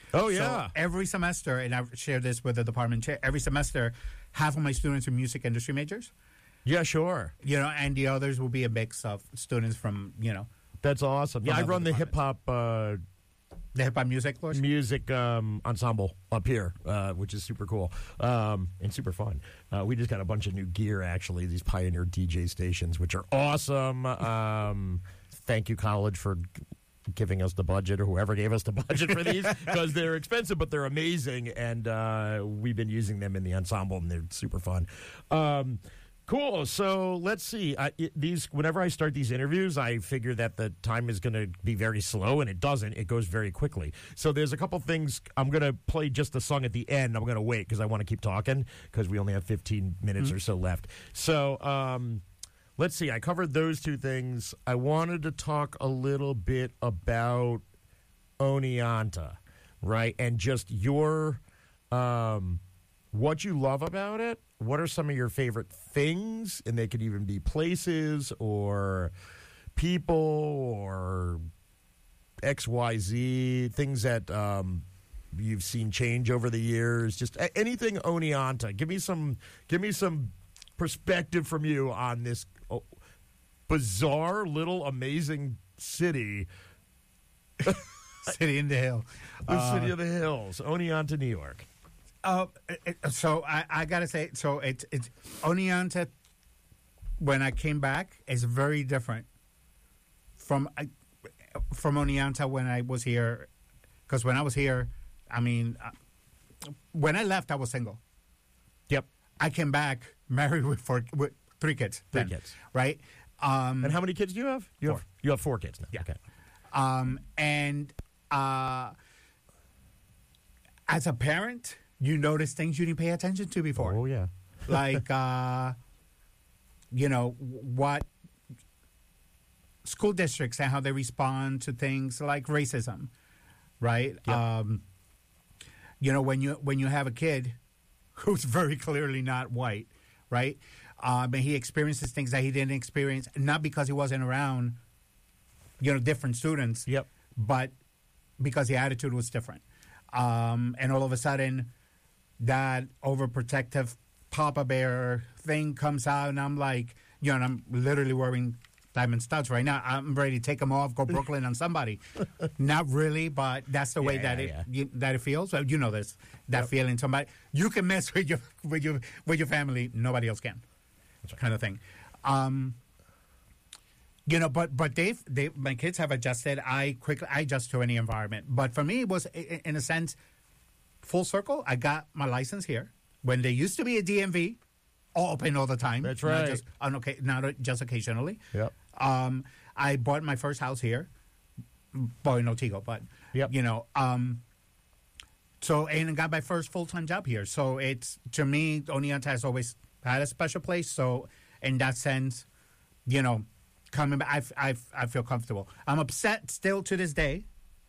Oh, yeah. So every semester, and I've shared this with the department chair, every semester, half of my students are music industry majors. Yeah, sure. You know, and the others will be a mix of students from, you know. That's awesome. Yeah, I run the hip-hop... Uh, the hip-hop music course? Music um, ensemble up here, uh, which is super cool um, and super fun. Uh, we just got a bunch of new gear, actually, these Pioneer D J stations, which are awesome. Um, thank you, college, for giving us the budget, or whoever gave us the budget for these, because they're expensive, but they're amazing, and uh, we've been using them in the ensemble, and they're super fun. Um Cool. So let's see. I, it, these whenever I start these interviews, I figure that the time is going to be very slow, and it doesn't. It goes very quickly. So there's a couple things. I'm going to play just the song at the end. I'm going to wait because I want to keep talking because we only have fifteen minutes mm-hmm. or so left. So um, let's see. I covered those two things. I wanted to talk a little bit about Oneonta, right? And just your um, what you love about it. What are some of your favorite things? And they could even be places or people or X Y Z, things that um, you've seen change over the years. Just a- anything Oneonta. Give me some give me some perspective from you on this oh, bizarre little amazing city. City in the Hill. The uh, City of the Hills, Oneonta, New York. Uh, it, so I, I gotta say, so it's it's Oneonta. When I came back, is very different from from Oneonta when I was here. Because when I was here, I mean, uh, when I left, I was single. Yep. I came back married with four, with three kids. Three then, kids, right? Um, and how many kids do you have? You four. have you have four kids now. Yeah. Okay. Um, and uh, as a parent, you notice things you didn't pay attention to before. Oh, yeah. Like, uh, you know, what school districts and how they respond to things like racism, right? Yep. Um, you know, when you when you have a kid who's very clearly not white, right? Um, and he experiences things that he didn't experience, not because he wasn't around, you know, different students, yep, but because the attitude was different. Um, and all of a sudden, that overprotective Papa Bear thing comes out, and I'm like, you know, and I'm literally wearing diamond studs right now. I'm ready to take them off, go Brooklyn on somebody. Not really, but that's the way yeah, that yeah, it yeah. You, that it feels. Well, you know this, that yep. feeling. Somebody you can mess with your with your with your family, nobody else can. That's right. Kind of thing. Um, you know, but but they've they my kids have adjusted. I quickly I adjust to any environment. But for me, it was in a sense full circle. I got my license here when there used to be a D M V, all open all the time. That's right. Not just, on, okay, not just occasionally. Yep. Um, I bought my first house here, boy, in Otsego, but yep. you know, um, so and I got my first full time job here. So it's to me, Oneonta has always had a special place. So in that sense, you know, coming back, I, I, I feel comfortable. I'm upset still to this day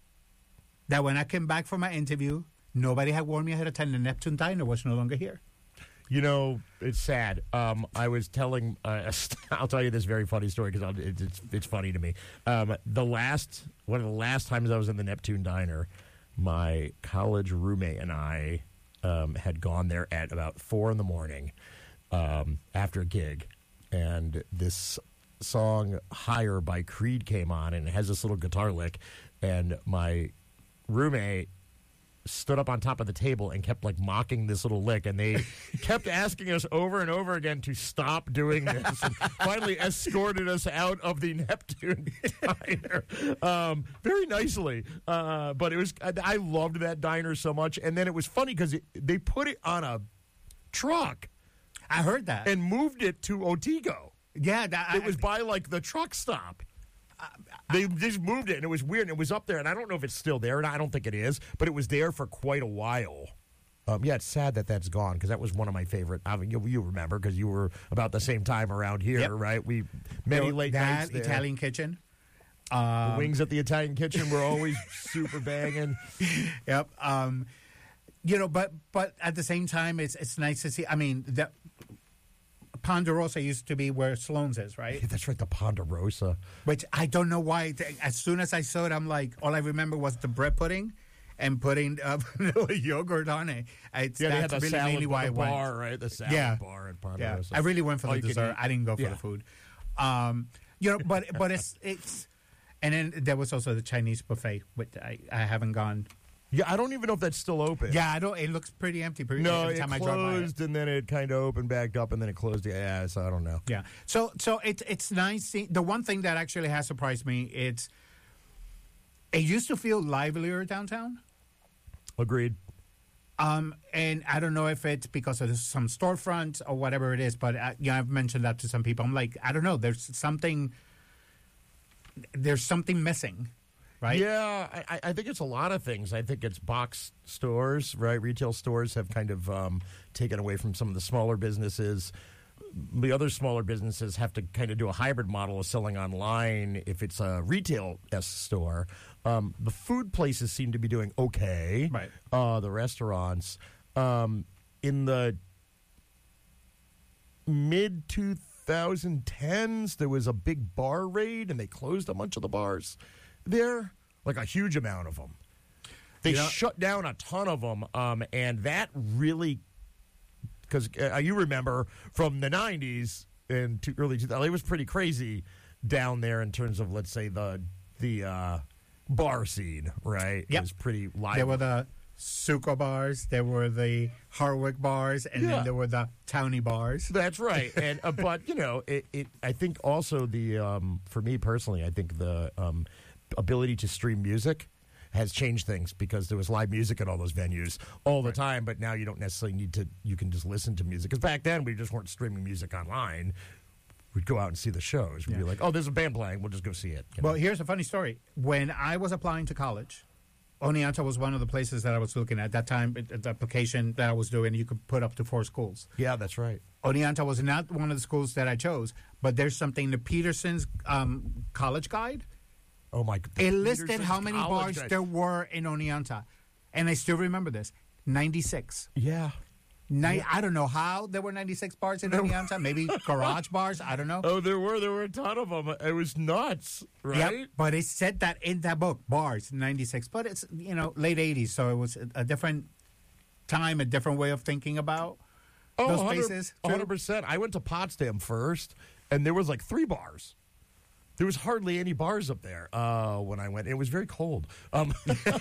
that when I came back from my interview, nobody had warned me ahead of time. The Neptune Diner was no longer here. You know, it's sad. Um, I was telling, uh, I'll tell you this very funny story because it's, it's it's funny to me. Um, the last, one of the last times I was in the Neptune Diner, my college roommate and I um, had gone there at about four in the morning um, after a gig, and this song "Higher" by Creed came on, and it has this little guitar lick, and my roommate stood up on top of the table and kept like mocking this little lick, and they kept asking us over and over again to stop doing this, and finally escorted us out of the Neptune Diner um, very nicely. Uh, but it was I, I loved that diner so much, and then it was funny because they put it on a truck. I heard that and moved it to Otsego. Yeah, that, it was by like the truck stop. They just moved it, and it was weird, and it was up there, and I don't know if it's still there, and I don't think it is, but it was there for quite a while. Um, yeah, it's sad that that's gone, because that was one of my favorite. I mean, you, you remember, because you were about the same time around here, yep. right? We Many you know, late that nights there. Italian kitchen. Um, the wings at the Italian kitchen were always super banging. Yep. Um, you know, but but at the same time, it's it's nice to see. I mean, that Ponderosa used to be where Sloan's is, right? Yeah, that's right, the Ponderosa. Which I don't know why. As soon as I saw it, I'm like, all I remember was the bread pudding and putting uh, vanilla yogurt on it. It's, Yeah, they had that's the really salad mainly why I went. bar, right? The salad Yeah. bar at Yeah, Ponderosa. I really went for Oh, the you could dessert. eat- I didn't go for yeah. the food. Um, you know, but but it's it's, and then there was also the Chinese buffet, which I, I haven't gone. Yeah, I don't even know if that's still open. Yeah, I don't. It looks pretty empty. Pretty, No, every it time I drive by it. closed and then it kind of opened back up and then it closed. Yeah, so I don't know. Yeah. So so it's it's nice. See, the one thing that actually has surprised me, it's it used to feel livelier downtown. Agreed. Um, and I don't know if it's because of some storefronts or whatever it is, but I, you know, I've mentioned that to some people. I'm like, I don't know. There's something. There's something missing. Right? Yeah, I, I think it's a lot of things. I think it's box stores, right? Retail stores have kind of um, taken away from some of the smaller businesses. The other smaller businesses have to kind of do a hybrid model of selling online if it's a retail store. Um, the food places seem to be doing okay. Right. Uh, the restaurants. Um, in the mid twenty tens, there was a big bar raid, and they closed a bunch of the bars there, like a huge amount of them. They Yeah. shut down a ton of them, um, and that really, because uh, you remember from the nineties and to early two thousands, it was pretty crazy down there in terms of, let's say, the the uh, bar scene, right? Yep. It was pretty lively. There were the Suco bars, there were the Hardwick bars, and Yeah. then there were the Townie bars. That's right, and uh, but you know, it, it. I think also the um, for me personally, I think the um, ability to stream music has changed things because there was live music at all those venues all the time, but now you don't necessarily need to. You can just listen to music because back then we just weren't streaming music online. We'd go out and see the shows. We'd be like, "Oh, there's a band playing. We'll just go see it." you know? Well, here's a funny story. When I was applying to college, Oneonta was one of the places that I was looking at. At that time, it- the application that I was doing, you could put up to four schools. Yeah, that's right. Oneonta was not one of the schools that I chose, but there's something, the Peterson's um, college guide. Oh, my God. It listed Peterson's how many college bars guide. there were in Oneonta. And I still remember this. ninety-six. Yeah. Ni- I don't know how there were ninety-six bars in Oneonta. Maybe garage bars. I don't know. Oh, there were. There were a ton of them. It was nuts, right? Yep, but it said that in that book, bars, ninety-six. But it's, you know, late eighties, so it was a, a different time, a different way of thinking about Oh, those one hundred spaces. one hundred percent. I went to Potsdam first, and there was like three bars. There was hardly any bars up there uh, when I went. It was very cold um,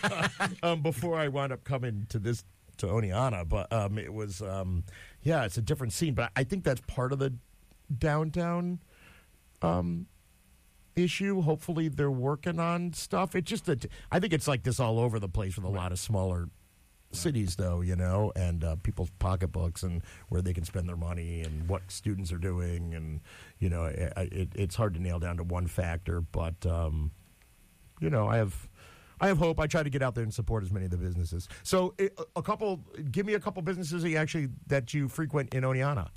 um, before I wound up coming to this to Oneonta. But um, it was, um, yeah, it's a different scene. But I think that's part of the downtown um, issue. Hopefully, they're working on stuff. It's just that I think it's like this all over the place with a lot of smaller cities, though, you know, and uh, people's pocketbooks and where they can spend their money and what students are doing. And, you know, it, it, it's hard to nail down to one factor. But, um, you know, I have I have hope. I try to get out there and support as many of the businesses. So a, a couple, give me a couple businesses that you actually that you frequent in Oneonta.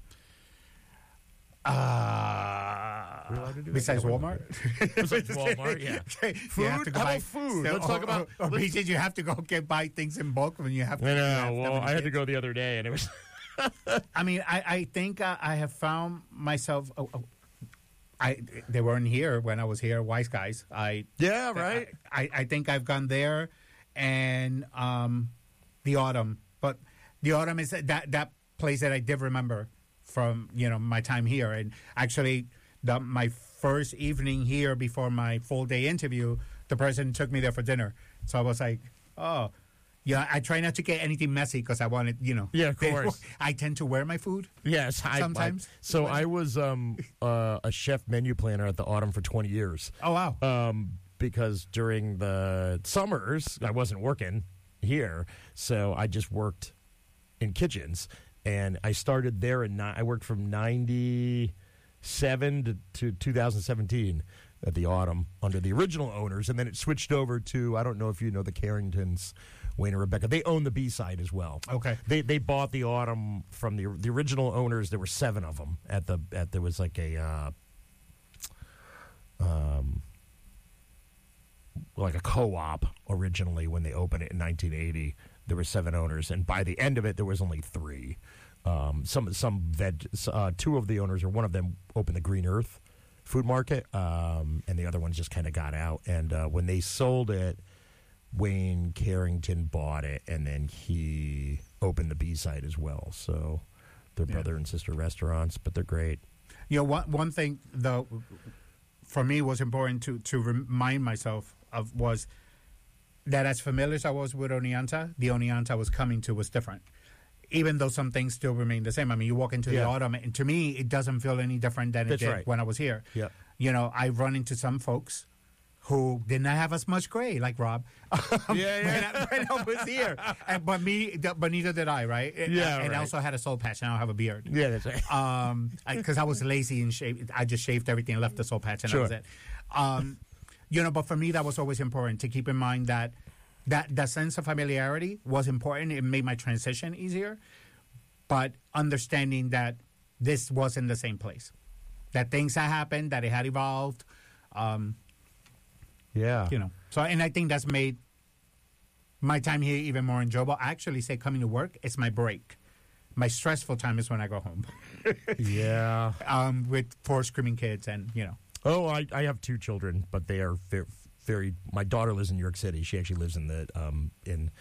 Uh, besides Walmart? Besides Walmart, yeah. You have Food? to go How buy- about food? so- Let's or- talk about- Or, or let's- besides, you have to go get buy things in bulk when you have to. I you know. have Well, have I had to kids. go the other day, and it was. I mean, I, I think uh, I have found myself. Oh, oh, I they weren't here when I was here. Wise Guys. I Yeah, right. I, I think I've gone there, and um, the Autumn. But the Autumn is that that place that I did remember from you know my time here, and actually the, my first evening here before my full day interview, the president took me there for dinner. So I was like, oh. Yeah, I try not to get anything messy because I want it, you know. Yeah, of course. I tend to wear my food. Yes, I, sometimes. I, so I was um, uh, a chef menu planner at the Autumn for twenty years. Oh, wow. Um, because during the summers, I wasn't working here, so I just worked in kitchens. And I started there, in ni- I worked from ninety-seven to, to two thousand seventeen at the Autumn under the original owners. And then it switched over to, I don't know if you know the Carringtons, Wayne and Rebecca. They own the B-side as well. Okay. They they bought the Autumn from the the original owners. There were seven of them at the at there was like a uh, um like a co-op originally when they opened it in nineteen eighty. There were seven owners, and by the end of it, there was only three. Um, some some veg, uh, two of the owners, or one of them, opened the Green Earth Food Market, um, and the other ones just kind of got out. And uh, when they sold it, Wayne Carrington bought it, and then he opened the B-side as well. So they're Yeah. brother and sister restaurants, but they're great. You know, one one thing though, for me was important to to remind myself of was that as familiar as I was with Oneonta, the Oneonta I was coming to was different. Even though some things still remain the same. I mean, you walk into Yeah. the Autumn, and to me, it doesn't feel any different than it That's did right. when I was here. Yeah. You know, I run into some folks who did not have as much gray, like Rob, Yeah, yeah. when, I, when I was here. And, but me, but neither did I, right? And- Yeah, And right. I also had a soul patch, and I don't have a beard. Yeah, that's right. Um, because I, I was lazy and shaved. I just shaved everything and left the soul patch, and Sure. that was it. Um, you know, but for me, that was always important to keep in mind that that that sense of familiarity was important. It made my transition easier. But understanding that this wasn't the same place, that things had happened, that it had evolved, um, Yeah. you know. So, and I think that's made my time here even more enjoyable. I actually say coming to work, it's my break. My stressful time is when I go home. Yeah. um, with four screaming kids and, you know. Oh, I, I have two children, but they are very, very. My daughter lives in New York City. She actually lives in the um in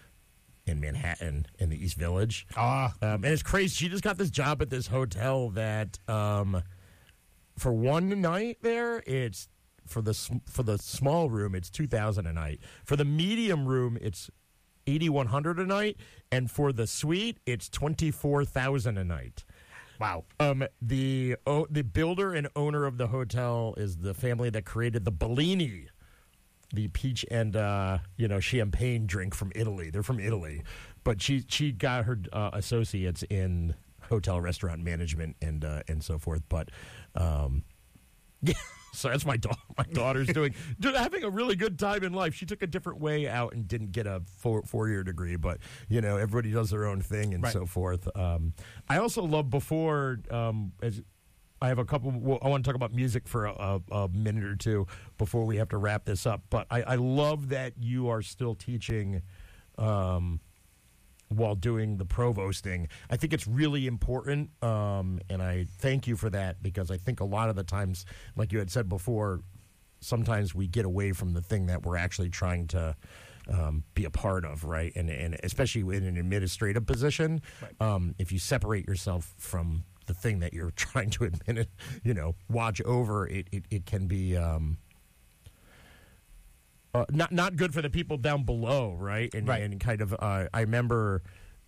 in Manhattan in the East Village. Ah. Um, and it's crazy. She just got this job at this hotel that um for one night there, it's for the sm- for the small room, it's two thousand a night. For the medium room, it's eighty one hundred a night, and for the suite, it's twenty four thousand a night. Wow. Um, the oh, the builder and owner of the hotel is the family that created the Bellini, the peach and uh, you know champagne drink from Italy. They're from Italy, but she she got her uh, associates in hotel restaurant management and uh, and so forth. But um, yeah, so that's my daughter. My daughter's doing do- having a really good time in life. She took a different way out and didn't get a four four year degree, but you know everybody does their own thing and Right. so forth. Um, I also love before um, as. I have a couple. Well, I want to talk about music for a, a, a minute or two before we have to wrap this up. But I, I love that you are still teaching um, while doing the provosting. I think it's really important, um, and I thank you for that because I think a lot of the times, like you had said before, sometimes we get away from the thing that we're actually trying to um, be a part of, right? And and especially in an administrative position, um, if you separate yourself from the thing that you're trying to admit, you know, watch over, it, it, it can be um, uh, not not good for the people down below, right? And, Right. and kind of, uh, I remember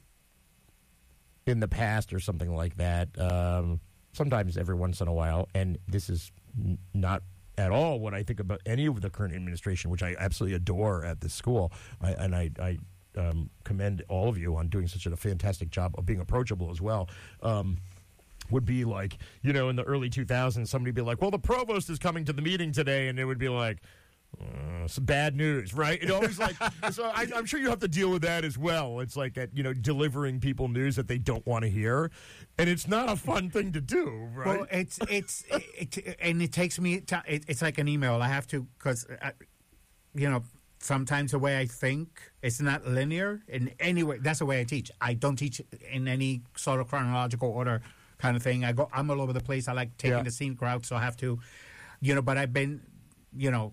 in the past or something like that, um, sometimes every once in a while, and this is n- not at all what I think about any of the current administration, which I absolutely adore at this school, I, and I, I um, commend all of you on doing such a fantastic job of being approachable as well. Um, would be like, you know, in the early two thousands, somebody would be like, well, the provost is coming to the meeting today, and it would be like, uh, some bad news, right? It always like, so I, I'm sure you have to deal with that as well. It's like, at, you know, delivering people news that they don't want to hear, and it's not a fun thing to do, right? Well, it's, it's, it, it, and it takes me, ti it, it's like an email. I have to, because, you know, sometimes the way I think, it's not linear in any way. That's the way I teach. I don't teach in any sort of chronological order kind of thing. I go, I'm all over the place. I like taking Yeah. the scenic route, so I have to, you know, but I've been, you know,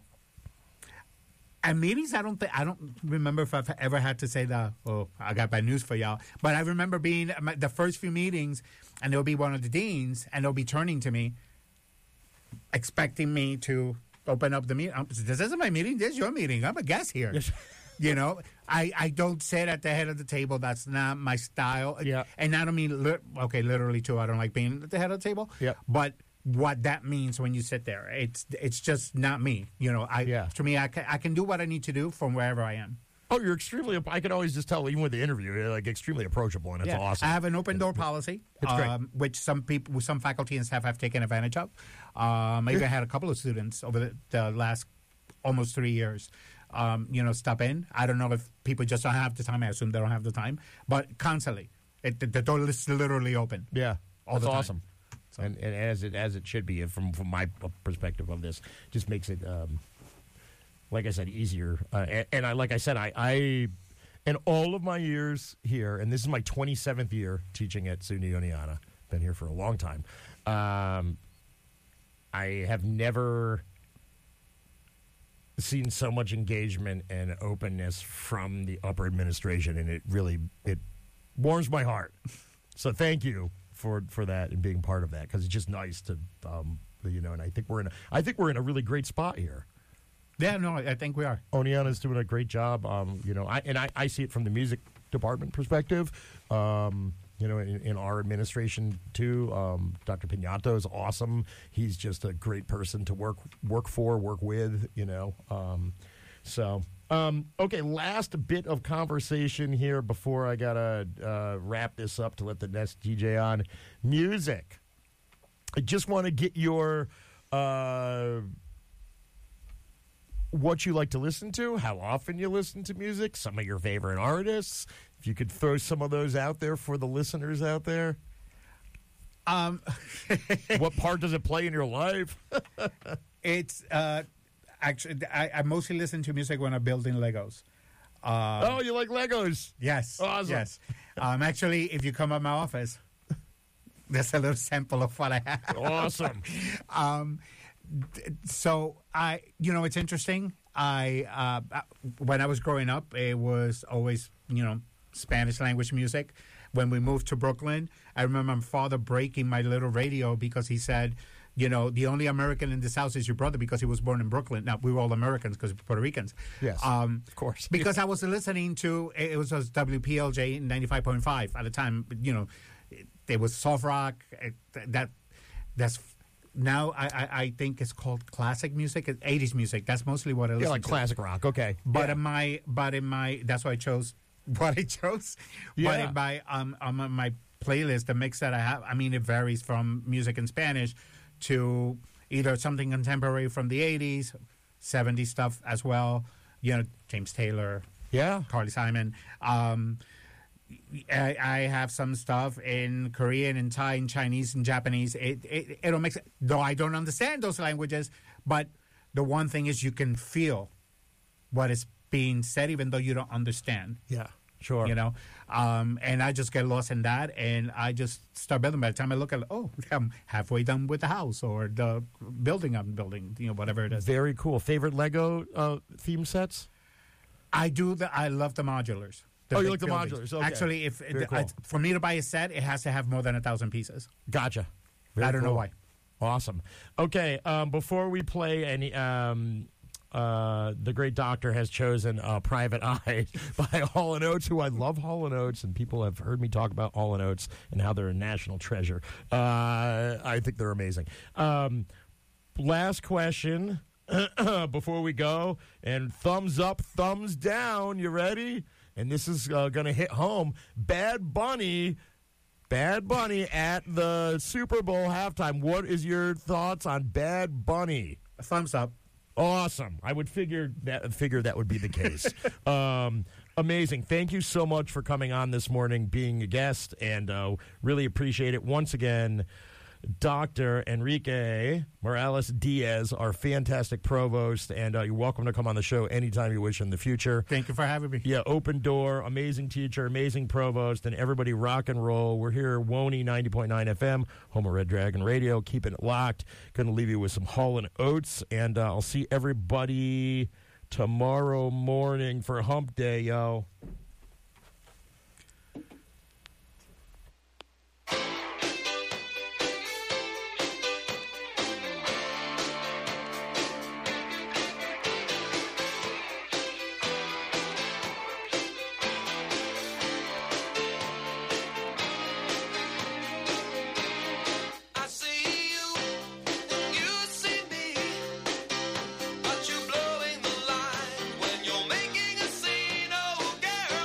at meetings, I don't think, I don't remember if I've ever had to say the, oh, I got bad news for y'all. But I remember being at the first few meetings, and there'll be one of the deans, and they'll be turning to me, expecting me to open up the meeting. Um, This isn't my meeting. This is your meeting. I'm a guest here. Yes. You know, I, I don't sit at the head of the table. That's not my style. Yeah. And I don't mean, li- okay, literally, too. I don't like being at the head of the table. Yeah. But what that means when you sit there, it's it's just not me. You know, I Yeah. to me, I can, I can do what I need to do from wherever I am. Oh, you're extremely, I can always just tell, even with the interview, you're like extremely approachable, and it's Yeah. awesome. I have an open door policy, It's great. um, which some people, some faculty and staff have taken advantage of. Um, I even had a couple of students over the, the last almost three years, um, you know, stop in. I don't know if people just don't have the time. I assume they don't have the time, but constantly, it, the, the door is literally open. Yeah, all that's the time. awesome. And, and as it as it should be, from from my perspective of this, just makes it, um, like I said, easier. Uh, and, and I like I said, I, I in all of my years here, and this is my twenty-seventh year teaching at SUNY Oneonta. Been here for a long time. Um, I have never seen so much engagement and openness from the upper administration, and it really it warms my heart. So thank you for, for that and being part of that, because it's just nice to um, you know. And I think we're in a, I think we're in a really great spot here. Yeah, no, I think we are. Oneana's doing a great job. Um, you know, I and I, I see it from the music department perspective. Um, you know, in, in our administration too. Um, Doctor Piñato is awesome. He's just a great person to work work for, work with. You know, um, so um, okay. Last bit of conversation here before I gotta uh, wrap this up to let the next D J on. Music. I just want to get your. Uh, what you like to listen to, how often you listen to music, some of your favorite artists. If you could throw some of those out there for the listeners out there. Um, what part does it play in your life? It's uh, actually I, I mostly listen to music when I'm building Legos. Um, oh, you like Legos? Yes. Awesome. Yes. Um, actually, if you come to my office, there's a little sample of what I have. Awesome. um, So I, you know, it's interesting. I uh, when I was growing up, it was always, you know, Spanish language music. When we moved to Brooklyn, I remember my father breaking my little radio because he said, you know, the only American in this house is your brother because he was born in Brooklyn. Now we were all Americans because we're Puerto Ricans. Yes, um, of course. Because I was listening to it was W P L J ninety-five point five at the time. You know, it, it was soft rock. It, that that's. Now I, I, I think it's called classic music, eighties music. That's mostly what I listen to. Yeah, like to. classic rock. Okay, but yeah. in my, but in my, that's why I chose what I chose. Yeah. But in my, um, on my playlist, the mix that I have, I mean, it varies from music in Spanish to either something contemporary from the eighties, seventies stuff as well. You know, James Taylor, yeah, Carly Simon. Um, I, I have some stuff in Korean and Thai and Chinese and Japanese. It, it it'll make sense. Though I don't understand those languages, but the one thing is you can feel what is being said, even though you don't understand. Yeah, sure. You know, um, and I just get lost in that, and I just start building. By the time I look at it, oh, I'm halfway done with the house or the building I'm building, you know, whatever it is. Very cool. Favorite Lego uh, theme sets? I do. The, I love the modulars. The oh, you like the buildings. modulars? Okay. Actually, if Very I, cool. for me to buy a set, it has to have more than a thousand pieces. Gotcha. Very I don't cool. know why. Awesome. Okay, um, before we play any, um, uh, the great doctor has chosen uh, "Private Eye" by Hall and Oates, who I love Hall and Oates, and people have heard me talk about Hall and Oates and how they're a national treasure. Uh, I think they're amazing. Um, last question before we go, and thumbs up, thumbs down. You ready? And this is uh, going to hit home. Bad Bunny, Bad Bunny at the Super Bowl halftime. What is your thoughts on Bad Bunny? A thumbs up. Awesome. I would figure that figure that would be the case. um, amazing. Thank you so much for coming on this morning, being a guest, and uh, really appreciate it. Once again, Doctor Enrique Morales Diaz, our fantastic provost, and uh, you're welcome to come on the show anytime you wish in the future. Thank you for having me. Yeah, open door, amazing teacher, amazing provost, and everybody rock and roll. We're here at Woney ninety point nine F M, home of Red Dragon Radio, keeping it locked. Going to leave you with some Hall and Oates, and uh, I'll see everybody tomorrow morning for Hump Day, yo. But you're blowing the line when you're making a scene, oh girl.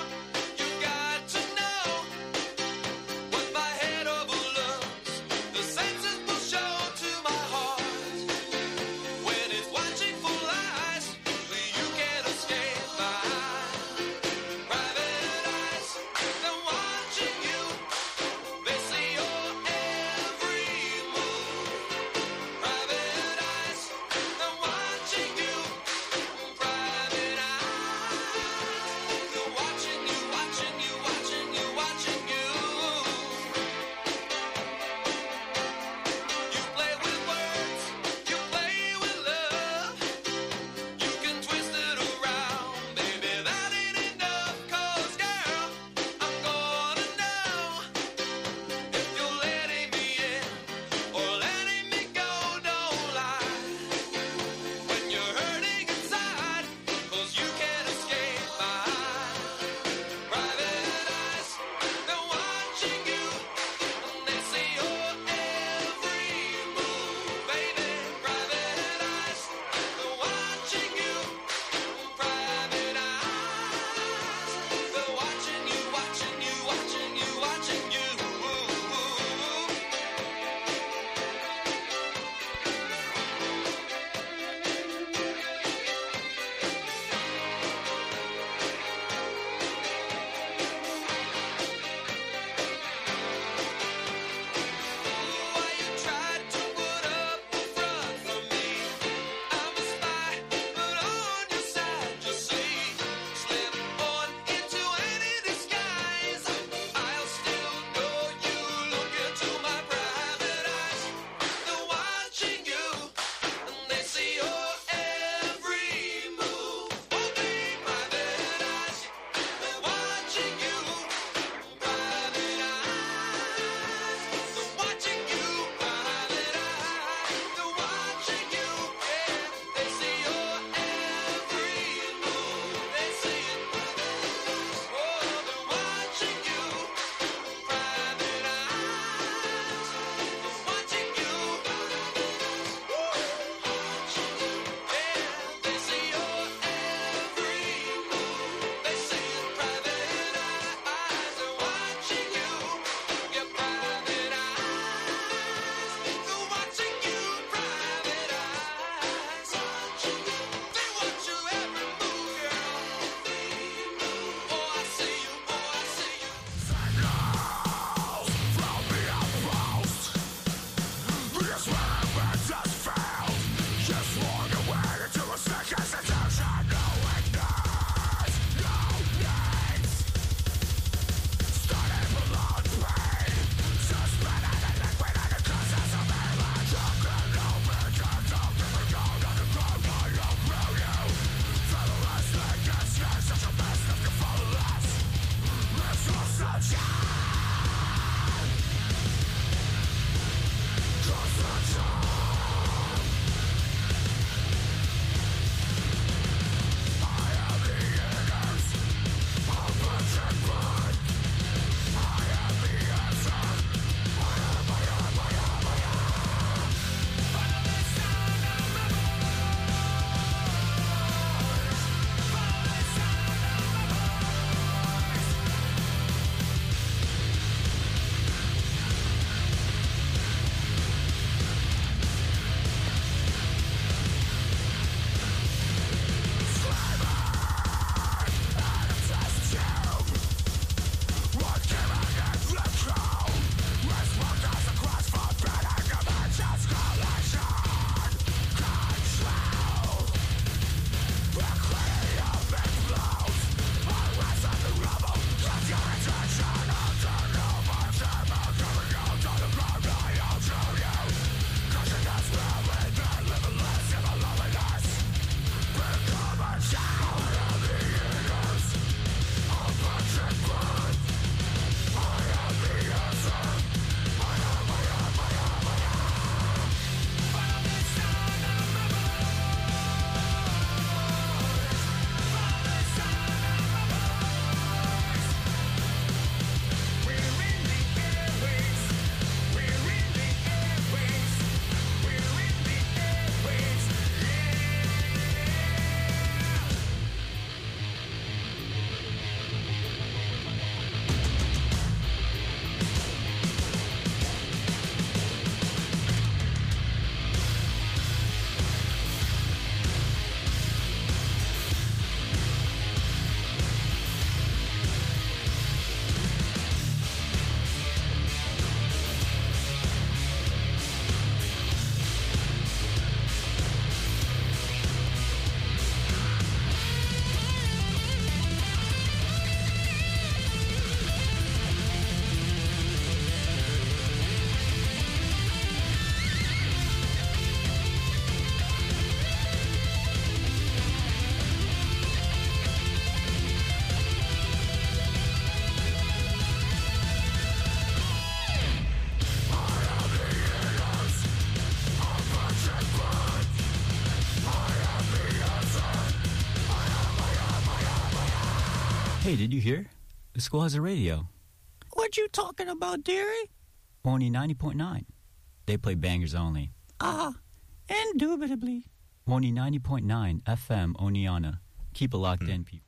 Hey, did you hear? The school has a radio. What you talking about, dearie? Oni ninety point nine. They play bangers only. Ah, indubitably. Oni ninety point nine F M Oneonta. Keep it locked mm. in, people.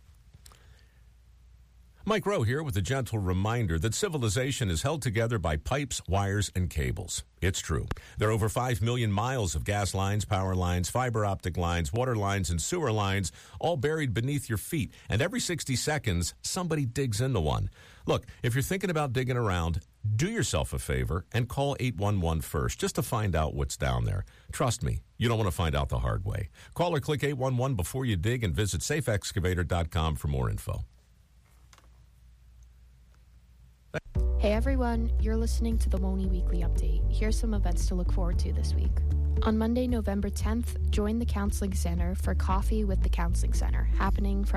Mike Rowe here with a gentle reminder that civilization is held together by pipes, wires, and cables. It's true. There are over five million miles of gas lines, power lines, fiber optic lines, water lines, and sewer lines, all buried beneath your feet. And every sixty seconds, somebody digs into one. Look, if you're thinking about digging around, do yourself a favor and call eight one one first just to find out what's down there. Trust me, you don't want to find out the hard way. Call or click eight one one before you dig and visit safe excavator dot com for more info. Hey everyone, you're listening to the W O N Y Weekly Update. Here's some events to look forward to this week. On Monday, November tenth, join the Counseling Center for Coffee with the Counseling Center, happening from